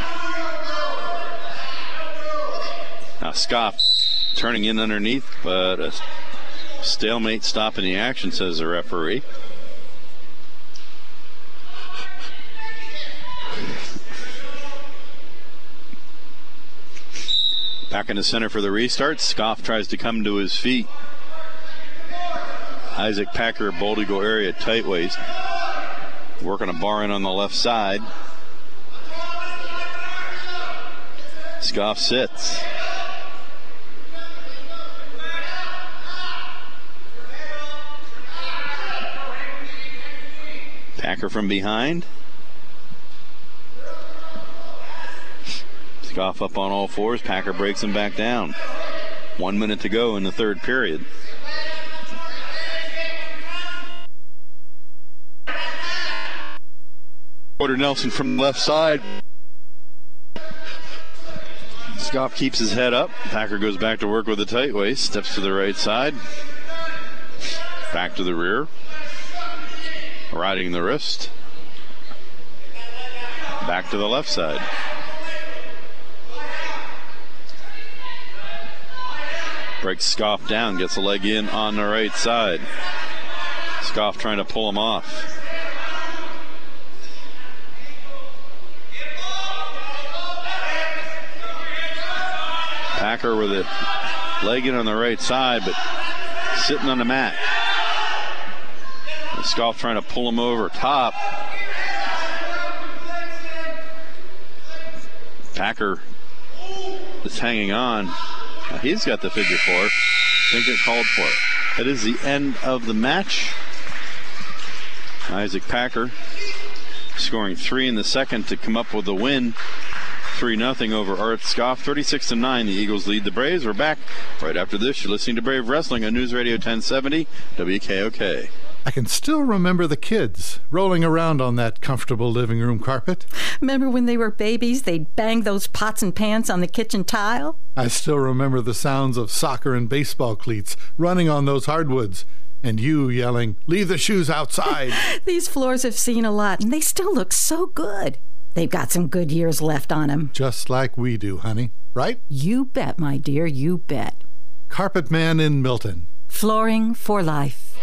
Now Scoff turning in underneath, but a stalemate stopping the action, says the referee. Back in the center for the restart. Scoff tries to come to his feet. Isaac Packer, Baldigo area, tight waist. Working a bar in on the left side. Scoff sits. Packer from behind. Scoff up on all fours. Packer breaks him back down. One minute to go in the third period. Porter Nelson from the left side. Scoff keeps his head up. Packer goes back to work with the tight waist. Steps to the right side. Back to the rear. Riding the wrist. Back to the left side. Breaks Scoff down. Gets a leg in on the right side. Scoff trying to pull him off. Packer with it leg in on the right side, but sitting on the mat. Scoff trying to pull him over top. Packer is hanging on. Now he's got the figure four. I think it called for it. That is the end of the match. Isaac Packer scoring three in the second to come up with the win. three nothing over Arth Scoff. thirty-six to nine, the Eagles lead the Braves. We're back right after this. You're listening to Brave Wrestling on News Radio ten seventy W K O K. I can still remember the kids rolling around on that comfortable living room carpet. Remember when they were babies, they'd bang those pots and pans on the kitchen tile? I still remember the sounds of soccer and baseball cleats running on those hardwoods, and you yelling, "Leave the shoes outside." These floors have seen a lot, and they still look so good. They've got some good years left on them. Just like we do, honey. Right? You bet, my dear, you bet. Carpet Man in Milton. Flooring for life.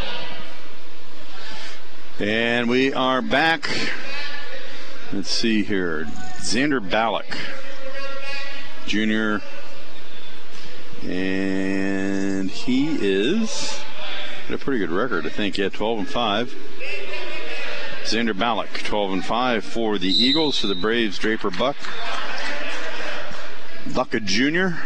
And we are back. Let's see here. Xander Ballack, Junior. And he is got a pretty good record, I think. Yeah, twelve and five. Xander Ballack, twelve and five for the Eagles. For the Braves, Draper Buck. Buck a junior.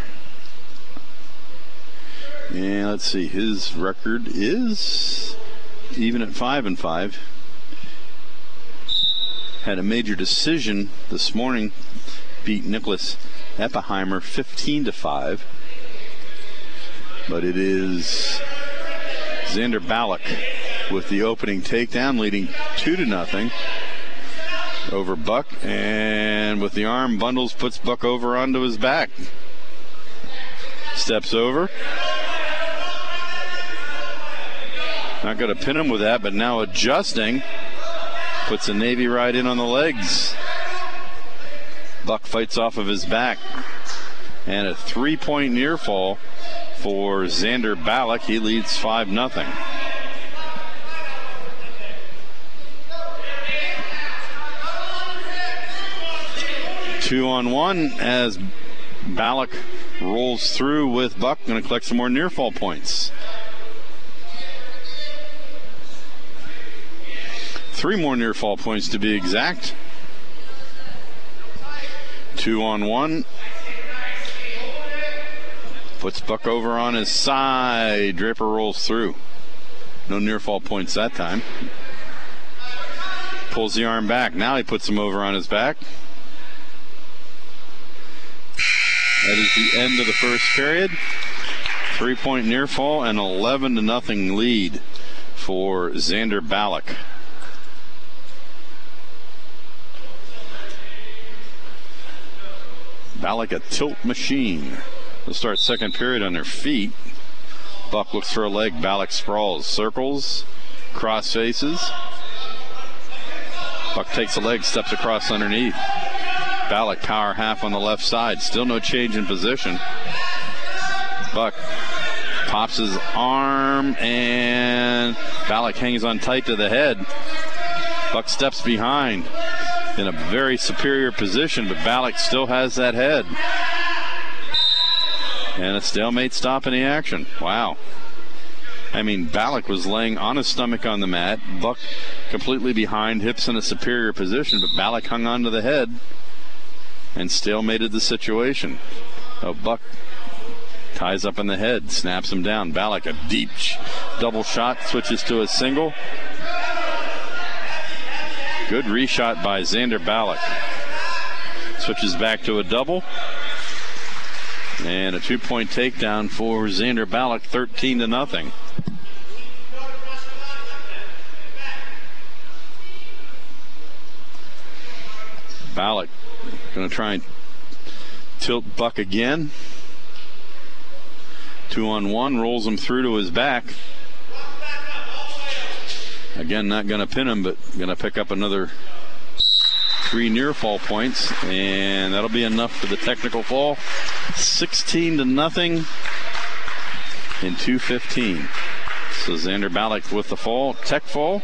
And let's see, his record is even at five and five. Had a major decision this morning. Beat Nicholas Eppheimer fifteen to five. But it is Xander Ballack with the opening takedown, leading two to nothing over Buck, and with the arm bundles puts Buck over onto his back. Steps over. Not going to pin him with that, but now adjusting. Puts a Navy right in on the legs. Buck fights off of his back. And a three-point near fall for Xander Ballack. He leads five nothing. Two on one as Ballack rolls through with Buck. Going to collect some more near fall points. Three more near fall points to be exact. Two on one. Puts Buck over on his side. Draper rolls through. No near fall points that time. Pulls the arm back. Now he puts him over on his back. That is the end of the first period. Three-point near fall and eleven to nothing lead for Xander Ballack. Ballack, a tilt machine. They'll start second period on their feet. Buck looks for a leg. Ballack sprawls, circles, cross faces. Buck takes a leg, steps across underneath. Ballack power half on the left side. Still no change in position. Buck pops his arm, and Ballack hangs on tight to the head. Buck steps behind in a very superior position, but Ballack still has that head. And a stalemate stop in the action. Wow. I mean, Ballack was laying on his stomach on the mat. Buck completely behind, hips in a superior position, but Ballack hung on to the head and stalemated the situation. Oh, Buck ties up in the head, snaps him down. Ballack, a deep sh- double shot, switches to a single. Good reshot by Xander Ballack. Switches back to a double. And a two-point takedown for Xander Ballack, thirteen to nothing. Ballack going to try and tilt Buck again. Two on one, rolls him through to his back. Again, not going to pin him, but going to pick up another three near fall points, and that'll be enough for the technical fall. sixteen to nothing in two fifteen. So Xander Ballack with the fall, tech fall.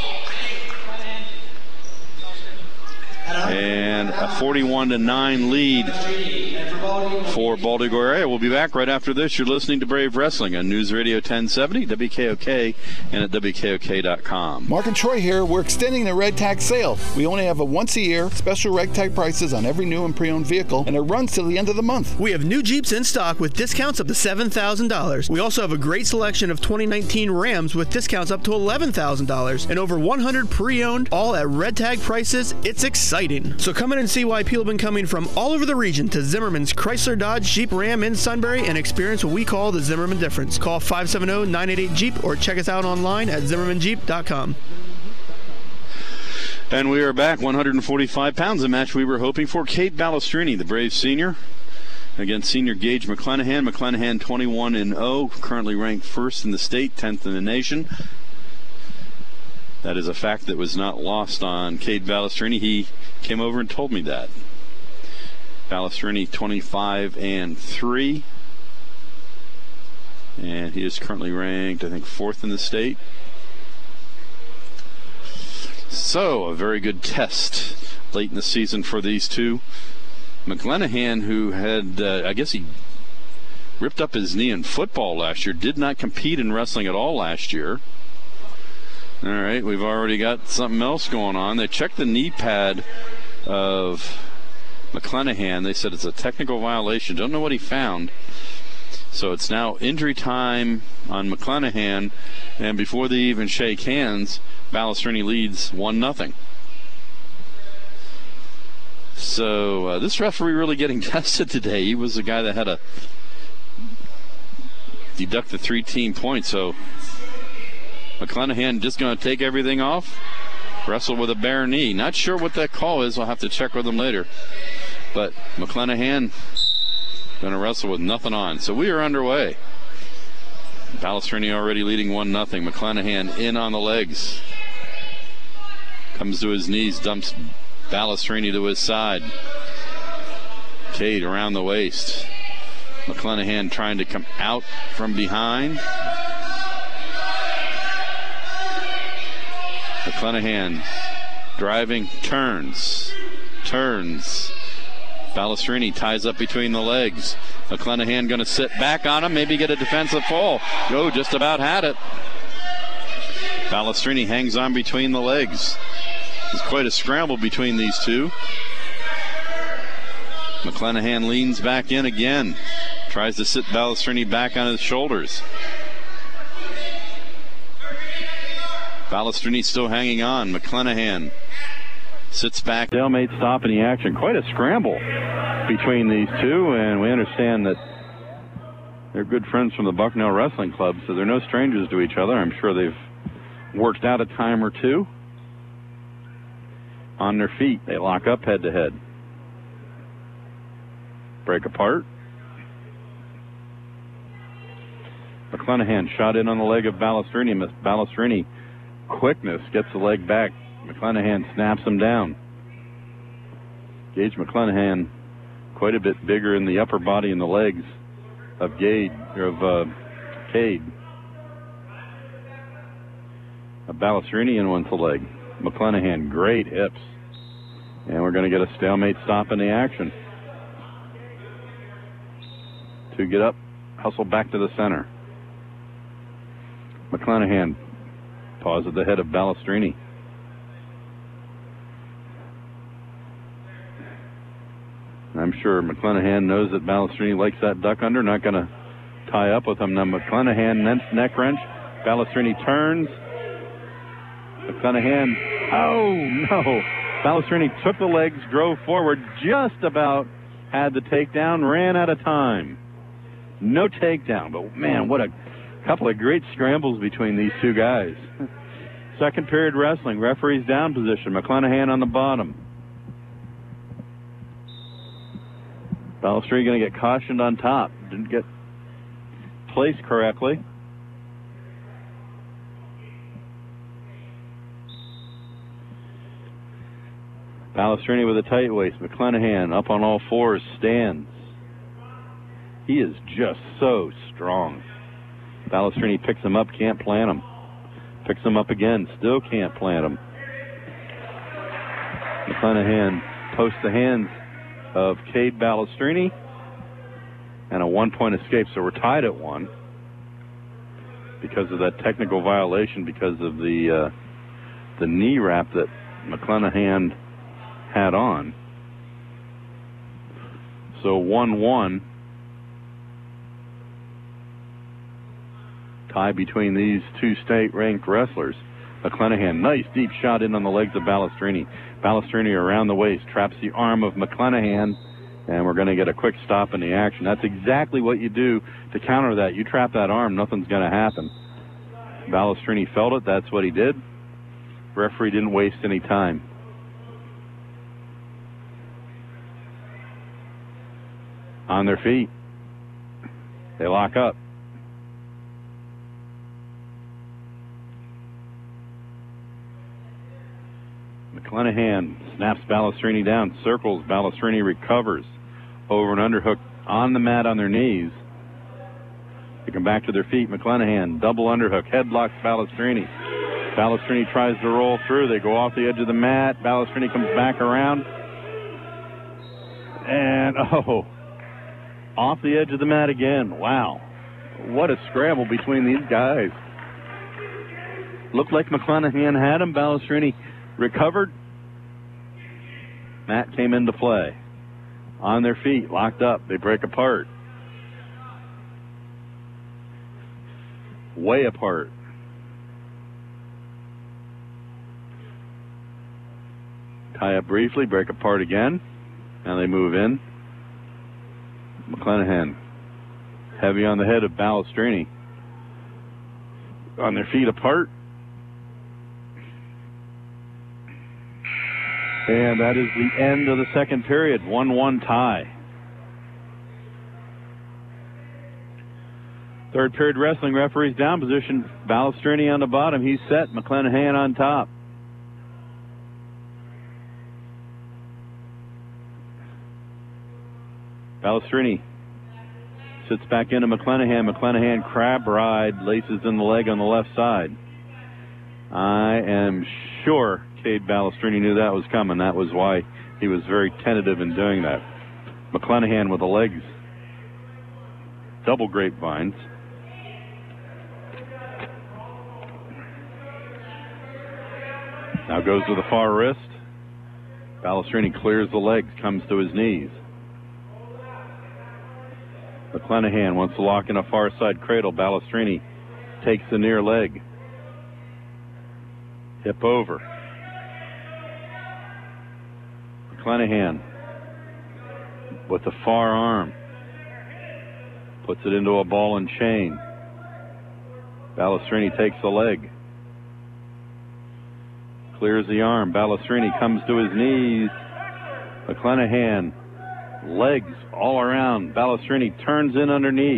And a forty-one to nine lead for Baldwin area. We'll be back right after this. You're listening to Brave Wrestling on News Radio ten seventy, W K O K, and at W K O K dot com. Mark and Troy here. We're extending the Red Tag sale. We only have a once-a-year special Red Tag prices on every new and pre-owned vehicle, and it runs till the end of the month. We have new Jeeps in stock with discounts up to seven thousand dollars. We also have a great selection of twenty nineteen Rams with discounts up to eleven thousand dollars, and over one hundred pre-owned, all at Red Tag prices. It's exciting. So come in and see why people have been coming from all over the region to Zimmerman's Chrysler Dodge Jeep Ram in Sunbury and experience what we call the Zimmerman difference. Call five seven zero, nine eight eight, Jeep or check us out online at zimmerman jeep dot com. And we are back. one hundred forty-five pounds, a match we were hoping for. Kate Balestrini, the Brave senior, against senior Gage McClenahan. McClenahan twenty-one and oh, currently ranked first in the state, tenth in the nation. That is a fact that was not lost on Cade Balestrini. He came over and told me that. Balestrini twenty-five and three. And he is currently ranked, I think, fourth in the state. So, a very good test late in the season for these two. McClenahan, who had, uh, I guess he ripped up his knee in football last year, did not compete in wrestling at all last year. All right, we've already got something else going on. They checked the knee pad of McClenahan. They said it's a technical violation. Don't know what he found. So it's now injury time on McClenahan, and before they even shake hands, Balestrini leads one nothing. So uh, this referee really getting tested today. He was the guy that had to deduct the three team points. So McClenahan just going to take everything off, wrestle with a bare knee. Not sure what that call is. I'll have to check with him later. But McClenahan going to wrestle with nothing on. So we are underway. Balestrini already leading one nothing. McClenahan in on the legs. Comes to his knees, dumps Balestrini to his side. Cade around the waist. McClenahan trying to come out from behind. McClenahan driving, turns, turns. Balestrini ties up between the legs. McClenahan going to sit back on him, maybe get a defensive fall. Oh, just about had it. Balestrini hangs on between the legs. It's quite a scramble between these two. McClenahan leans back in again. Tries to sit Balestrini back on his shoulders. Balestrini still hanging on. McClanahan sits back. Stalemate stop in the action. Quite a scramble between these two, and we understand that they're good friends from the Bucknell Wrestling Club, so they're no strangers to each other. I'm sure they've worked out a time or two. On their feet, they lock up head to head. Break apart. McClanahan shot in on the leg of Balestrini. Balestrini, quickness, gets the leg back. McClanahan snaps him down. Gage McClanahan, quite a bit bigger in the upper body and the legs of Gage, of uh, Cade. Balestrini in one's the leg. McClanahan, great hips. And we're going to get a stalemate stop in the action. To get up, hustle back to the center. McClanahan paws at the head of Balestrini. I'm sure McClanahan knows that Balestrini likes that duck under, not going to tie up with him. Now McClanahan neck wrench. Balestrini turns. McClanahan, oh no. Balestrini took the legs, drove forward, just about had the takedown, ran out of time. No takedown, but man, what a couple of great scrambles between these two guys. Second period wrestling, referee's down position, McClanahan on the bottom. Balestrini going to get cautioned on top. Didn't get placed correctly. Balestrini with a tight waist. McClanahan up on all fours, stands. He is just so strong. Balestrini picks him up, can't plant him. Picks him up again, still can't plant him. McClanahan posts the hands of Cade Balestrini, and a one-point escape. So we're tied at one because of that technical violation, because of the uh, the knee wrap that McClanahan had on. So one one. Tie between these two state-ranked wrestlers. McClanahan, nice deep shot in on the legs of Balestrini. Balestrini around the waist, traps the arm of McClanahan, and we're going to get a quick stop in the action. That's exactly what you do to counter that. You trap that arm, nothing's going to happen. Balestrini felt it, that's what he did. Referee didn't waste any time. On their feet. They lock up. McClanahan snaps Balestrini down, circles. Balestrini recovers. Over and underhook on the mat on their knees. They come back to their feet. McClanahan, double underhook, headlocks Balestrini. Balestrini tries to roll through. They go off the edge of the mat. Balestrini comes back around. And, oh, off the edge of the mat again. Wow. What a scramble between these guys. Looked like McClanahan had him. Balestrini recovered. Mat came into play. On their feet, locked up. They break apart. Way apart. Tie up briefly, break apart again. Now they move in. McClanahan, heavy on the head of Balestrini. On their feet apart. And that is the end of the second period. one one tie. Third period wrestling, referee's down position. Balestrini on the bottom. He's set. McClanahan on top. Balestrini sits back into McClanahan. McClanahan crab ride, laces in the leg on the left side. I am sure Cade Balestrini knew that was coming. That was why he was very tentative in doing that. McClanahan with the legs. Double grapevines. Now goes to the far wrist. Balestrini clears the legs, comes to his knees. McClenahan wants to lock in a far side cradle. Balestrini takes the near leg. Hip over. McClenahan with the far arm. Puts it into a ball and chain. Balestrini takes the leg. Clears the arm. Balestrini comes to his knees. McClenahan, legs all around. Balestrini turns in underneath.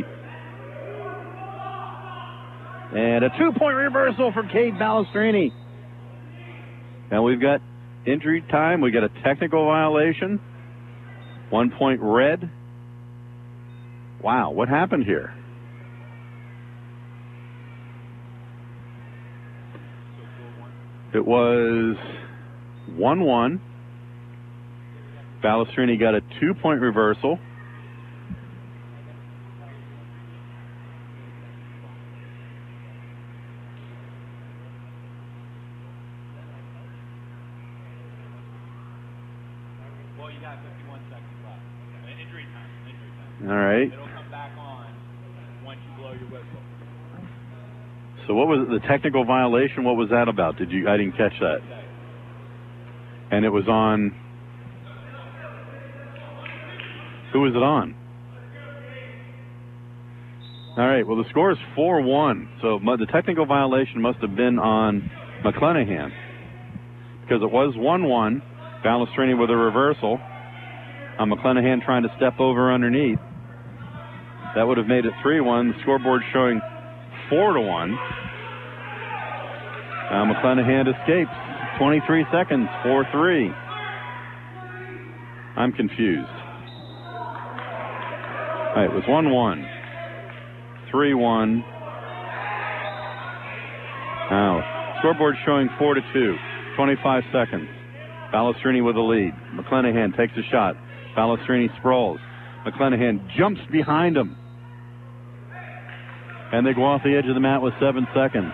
And a two-point reversal for Cade Balestrini. And we've got injury time. We've got a technical violation. One point red. Wow, what happened here? It was one one. Balestrini got a two-point reversal. Well, you got fifty-one seconds left. Injury time. Injury time. All right. It'll come back on once you blow your whistle. So what was the technical violation? What was that about? Did you? I didn't catch that. And it was on. Who was it on? All right. Well, the score is four one. So the technical violation must have been on McClenahan because it was one one. Balestrini with a reversal. On McClenahan trying to step over underneath. That would have made it three one. The scoreboard showing four to one. Now McClenahan escapes. twenty-three seconds. four three. I'm confused. All right, it was one one. three one. Now, scoreboard showing four to two. twenty-five seconds. Balestrini with the lead. McClenahan takes a shot. Balestrini sprawls. McClenahan jumps behind him. And they go off the edge of the mat with seven seconds.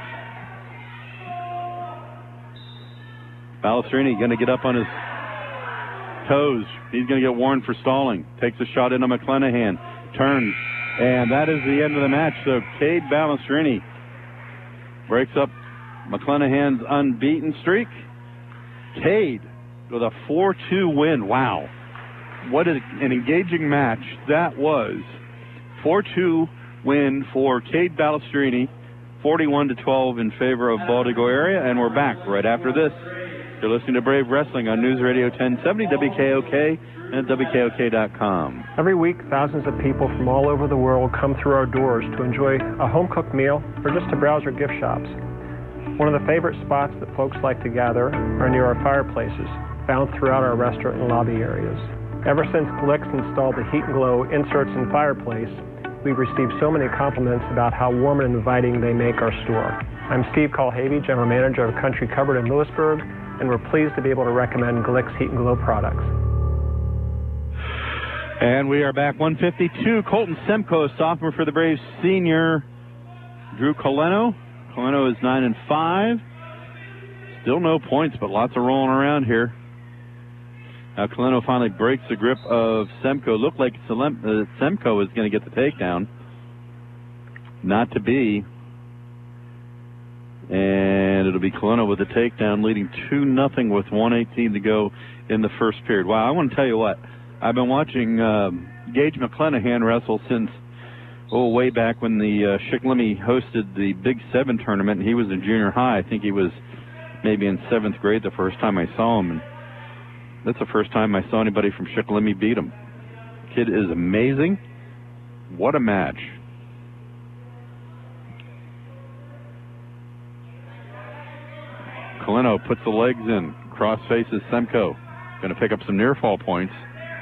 Balestrini going to get up on his toes. He's going to get warned for stalling. Takes a shot into McClenahan. Turns. And that is the end of the match. So Cade Balestrini breaks up McClenahan's unbeaten streak. Cade with a four two win. Wow. What an engaging match that was. four two win for Cade Balestrini, forty-one to twelve in favor of Baldigo area, and we're back right after this. You're listening to Brave Wrestling on News Radio ten seventy, W K O K, and at W K O K dot com. Every week, thousands of people from all over the world come through our doors to enjoy a home-cooked meal or just to browse our gift shops. One of the favorite spots that folks like to gather are near our fireplaces, found throughout our restaurant and lobby areas. Ever since Glick's installed the Heat and Glow inserts in fireplace, we've received so many compliments about how warm and inviting they make our store. I'm Steve Colhavy, General Manager of Country Cupboard in Lewisburg, and we're pleased to be able to recommend Glick's Heat and Glow products. And we are back. one fifty-two. Colton Semko, sophomore for the Braves, senior Drew Coleno. Coleno is nine and five. Still no points, but lots of rolling around here. Now Coleno finally breaks the grip of Semko. Looked like Semko is going to get the takedown. Not to be. And it'll be Coleno with the takedown, leading two nothing with one eighteen to go in the first period. Wow, I want to tell you what. I've been watching uh, Gage McClenahan wrestle since, oh, way back when the uh, Shikellamy hosted the Big Seven tournament, and he was in junior high. I think he was maybe in seventh grade the first time I saw him. And that's the first time I saw anybody from Shikellamy beat him. Kid is amazing. What a match. Coleno puts the legs in. Cross faces Semko. Going to pick up some near fall points.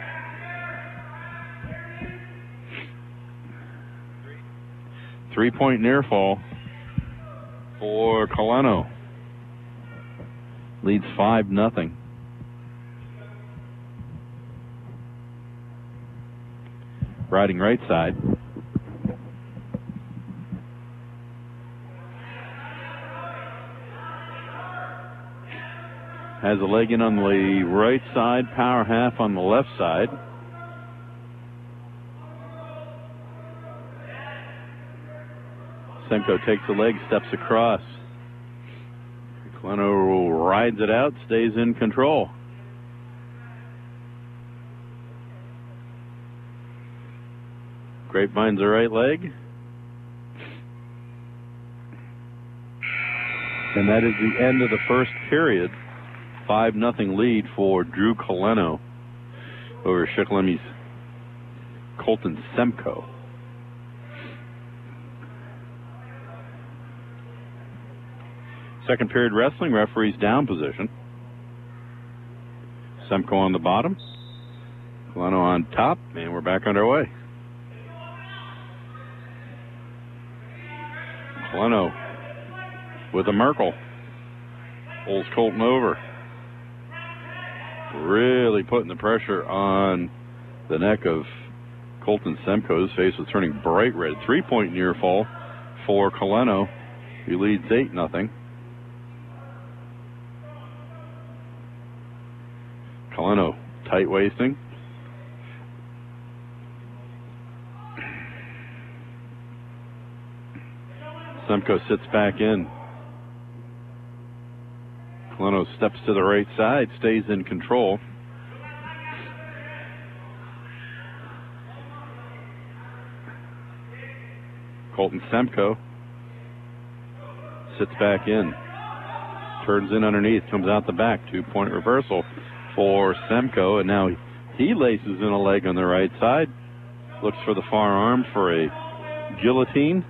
Three-point near fall for Coleno. Leads five nothing. Riding right side. Has a leg in on the right side, power half on the left side. Semko takes the leg, steps across. Kaleno rides it out, stays in control. Grapevine's the right leg. And that is the end of the first period. five nothing lead for Drew Kaleno over Shikellam's Colton Semko. Second period wrestling, referee's down position. Semko on the bottom. Kaleno on top, and we're back underway. Kaleno with a Merkel. Pulls Colton over. Really putting the pressure on the neck of Colton Semko. His face was turning bright red. Three-point near fall for Kaleno. He leads eight nothing. Kaleno tight waisting. Semko sits back in. Kaleno steps to the right side, stays in control. Colton Semko sits back in. Turns in underneath, comes out the back. Two-point reversal for Semko, and now he laces in a leg on the right side. Looks for the far arm for a guillotine.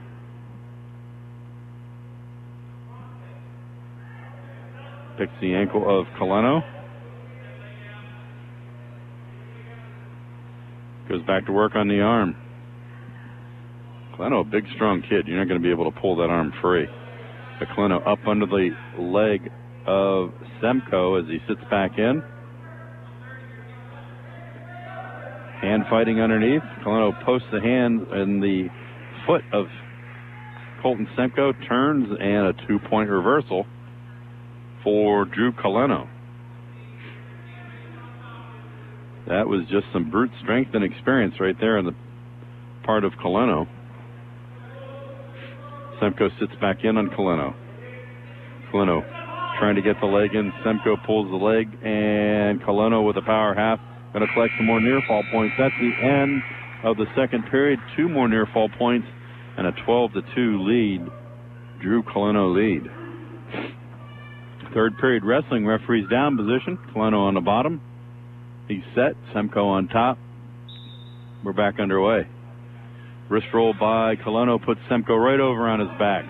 Picks the ankle of Kaleno. Goes back to work on the arm. Kaleno, a big, strong kid. You're not going to be able to pull that arm free. But Kaleno up under the leg of Semko as he sits back in. Hand fighting underneath. Kaleno posts the hand in the foot of Colton Semko, turns, and a two-point reversal for Drew Kaleno. That was just some brute strength and experience right there on the part of Kaleno. Semko sits back in on Kaleno. Kaleno trying to get the leg in. Semko pulls the leg, and Kaleno with a power half going to collect some more near fall points. That's the end of the second period. Two more near fall points and a twelve to two lead. Drew Kaleno lead. Third period wrestling, referee's down position. Kaleno on the bottom. He's set. Semko on top. We're back underway. Wrist roll by Kaleno puts Semko right over on his back.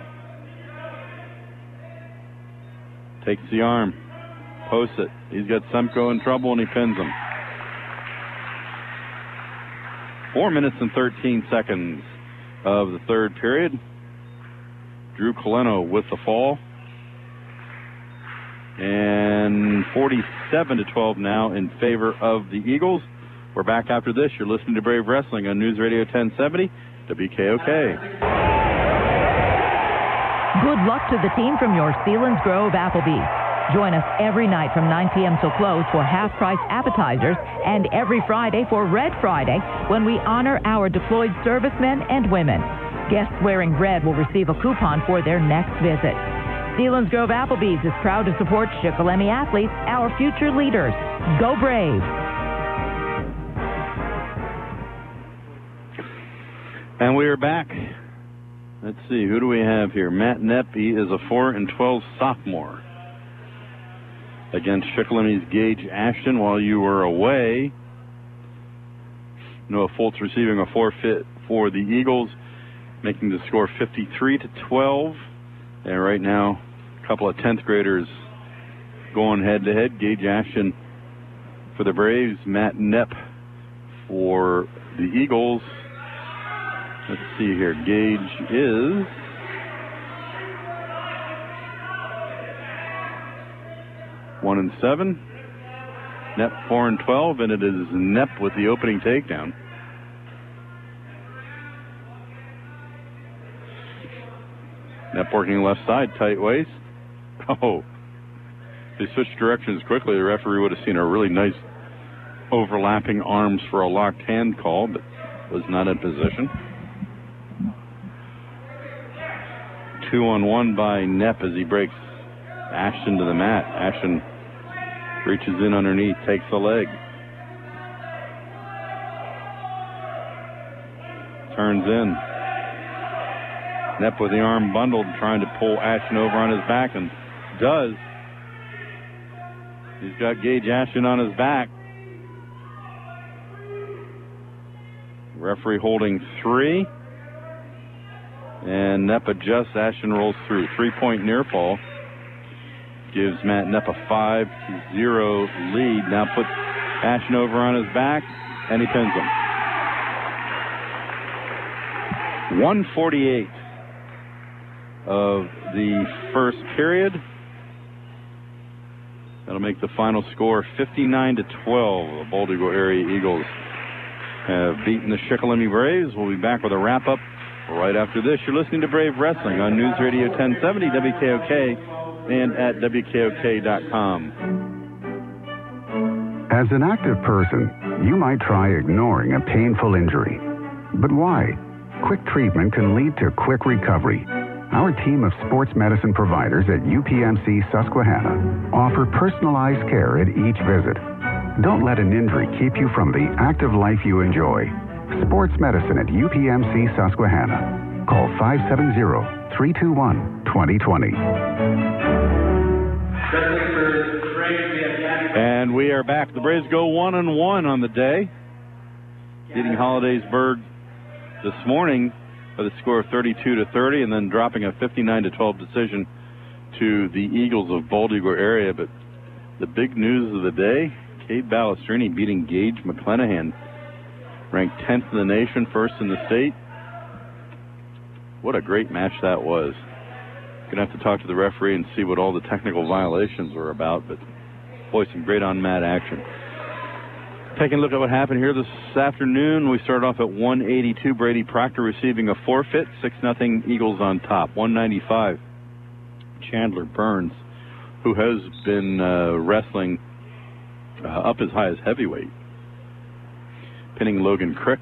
Takes the arm. Posts it. He's got Semko in trouble and he pins him. Four minutes and thirteen seconds of the third period. Drew Kaleno with the fall. And forty-seven to twelve now in favor of the Eagles. We're back after this. You're listening to Brave Wrestling on News Radio ten seventy, W K O K. Good luck to the team from your Selinsgrove Applebee's. Join us every night from nine p.m. till close for half-price appetizers and every Friday for Red Friday when we honor our deployed servicemen and women. Guests wearing red will receive a coupon for their next visit. Selinsgrove Applebee's is proud to support Shikellamy athletes, our future leaders. Go Brave! And we are back. Let's see, who do we have here? Matt Knepp, he is a four and twelve sophomore. Against Shikellamy Gage Ashton while you were away. Noah Foltz receiving a forfeit for the Eagles, making the score fifty-three to twelve. And right now, a couple of tenth graders going head to head. Gage Ashton for the Braves, Matt Knepp for the Eagles. Let's see here. Gage is one and seven. Knepp four and twelve, and it is Knepp with the opening takedown. Knepp working left side, tight waist. Oh, they switched directions quickly. The referee would have seen a really nice overlapping arms for a locked hand call, but was not in position. two on one by Knepp as he breaks Ashton to the mat. Ashton reaches in underneath, takes the leg. Turns in. Knepp with the arm bundled, trying to pull Ashton over on his back, and does. He's got Gage Ashton on his back. Referee holding three. And Knepp adjusts. Ashton rolls through. Three-point near fall. Gives Matt Knepp a five to zero lead. Now puts Ashton over on his back, and he pins him. one forty-eight of the first period. That'll make the final score fifty-nine to twelve. The Boulder area Eagles have beaten the Shikellamy Braves. We'll be back with a wrap-up right after this. You're listening to Brave Wrestling on News Radio ten seventy W K O K and at W K O K dot com. As an active person, you might try ignoring a painful injury. But why? Quick treatment can lead to quick recovery. Our team of sports medicine providers at U P M C Susquehanna offer personalized care at each visit. Don't let an injury keep you from the active life you enjoy. Sports medicine at U P M C Susquehanna. Call five seven zero, three two one, two zero two zero. And we are back. The Braves go one and one on the day, beating Hollidaysburg this morning by the score of thirty-two to thirty, and then dropping a fifty-nine to twelve decision to the Eagles of Boulder area. But the big news of the day, Cade Balestrini beating Gage McClenahan, ranked tenth in the nation, first in the state. What a great match that was. Gonna have to talk to the referee and see what all the technical violations were about, but boy, some great on-mat action. Taking a look at what happened here this afternoon, we started off at one eighty-two. Brady Proctor receiving a forfeit. six nothing Eagles on top. one ninety-five. Chandler Burns, who has been uh, wrestling uh, up as high as heavyweight, pinning Logan Crick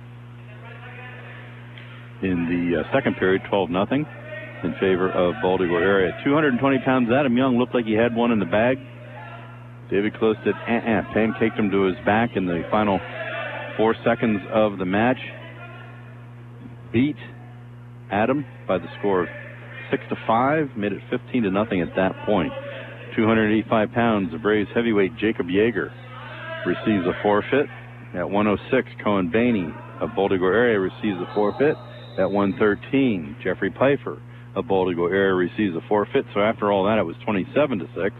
in the uh, second period, twelve nothing in favor of Boulder area. two hundred twenty pounds, Adam Young looked like he had one in the bag. David Close did uh-uh, pancaked him to his back in the final four seconds of the match. Beat Adam by the score of six to five, made it fifteen to nothing at that point. two hundred eighty-five pounds, the Braves heavyweight Jacob Yeager receives a forfeit. At one oh six, Cohen Baney of Boulder area receives a forfeit. At one thirteen, Jeffrey Pfeiffer of Boulder area receives a forfeit. So after all that, it was twenty-seven to six.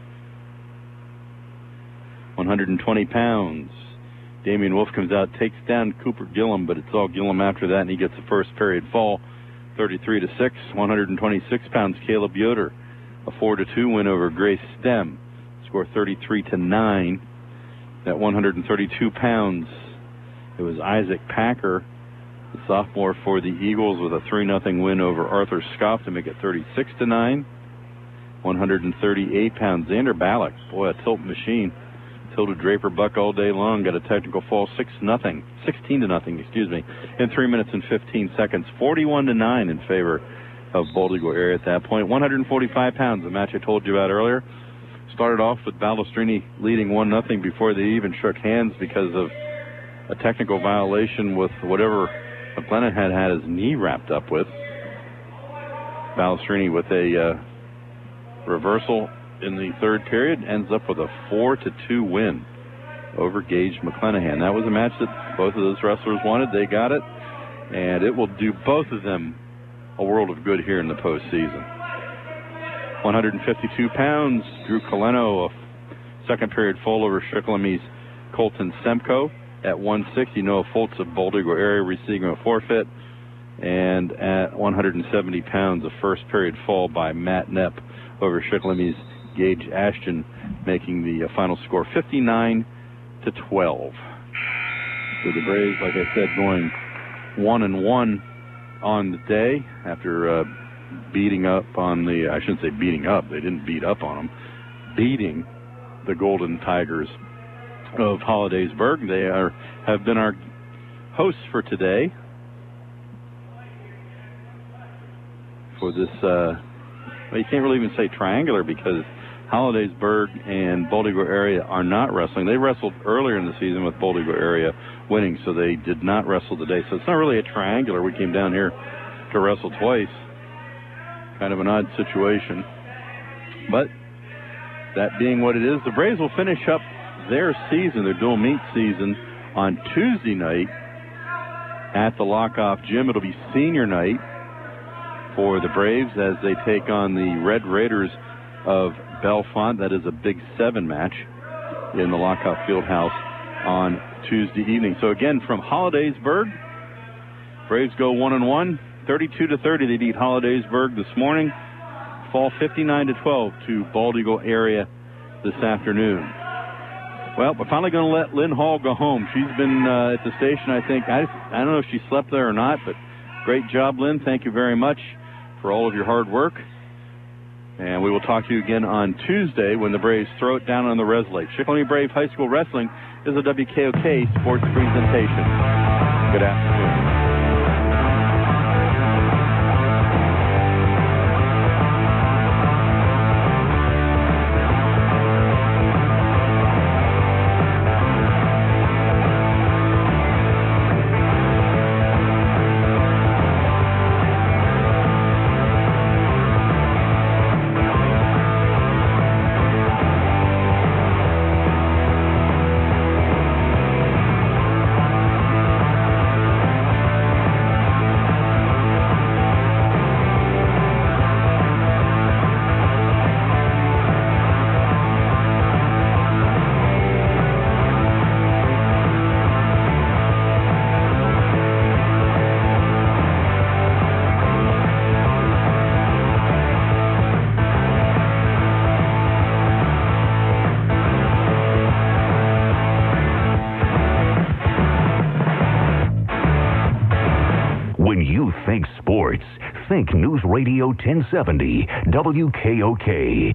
one hundred twenty pounds. Damian Wolf comes out, takes down Cooper Gillum, but it's all Gillum after that, and he gets the first period fall, thirty-three to six. one hundred twenty-six pounds, Caleb Yoder, a four to two win over Grace Stem, score thirty-three to nine. At one hundred thirty-two pounds, it was Isaac Packer, the sophomore for the Eagles, with a three nothing win over Arthur Scoff to make it thirty-six to nine. one hundred thirty-eight pounds, Xander Ballack, boy, a tilt machine. Tilted Draper Buck all day long, got a technical fall, six nothing, sixteen to nothing, excuse me, in three minutes and fifteen seconds, forty-one to nine in favor of Boulder area at that point. one hundred forty-five pounds, the match I told you about earlier, started off with Balestrini leading one nothing before they even shook hands because of a technical violation with whatever McLennan had had his knee wrapped up with. Balestrini with a uh, reversal in the third period ends up with a four to two win over Gage McClenahan. That was a match that both of those wrestlers wanted. They got it, and it will do both of them a world of good here in the postseason. one hundred fifty-two pounds, Drew Coleno, a second period fall over Shikellamy Colton Semko. At one sixty, Noah Foltz of Boulder area receiving a forfeit. And at one hundred seventy pounds, a first period fall by Matt Knepp over Shikellamy Gage Ashton, making the uh, final score fifty-nine to twelve. So the Braves, like I said, going one and one on the day after uh, beating up on the, I shouldn't say beating up, they didn't beat up on them, beating the Golden Tigers of Hollidaysburg. They are have been our hosts for today. for this, uh, well, you can't really even say triangular because Hollidaysburg and Bold Eagle area are not wrestling. They wrestled earlier in the season with Bold Eagle area winning, so they did not wrestle today. So it's not really a triangular. We came down here to wrestle twice. Kind of an odd situation. But that being what it is, the Braves will finish up their season, their dual meet season, on Tuesday night at the Lockoff Gym. It'll be senior night for the Braves as they take on the Red Raiders of Bellefonte. That is a Big Seven match in the Lockoff Fieldhouse on Tuesday evening. So again, from Hollidaysburg, Braves go one and one, thirty-two to thirty. They beat Hollidaysburg this morning. Fall fifty-nine to twelve to Bald Eagle area this afternoon. Well, we're finally going to let Lynn Hall go home. She's been uh, at the station, I think. I, I don't know if she slept there or not, but great job, Lynn. Thank you very much for all of your hard work. And we will talk to you again on Tuesday when the Braves throw it down on the Reslake. Shikellamy Brave High School Wrestling is a W K O K sports presentation. Good afternoon. Think News Radio ten seventy W K O K.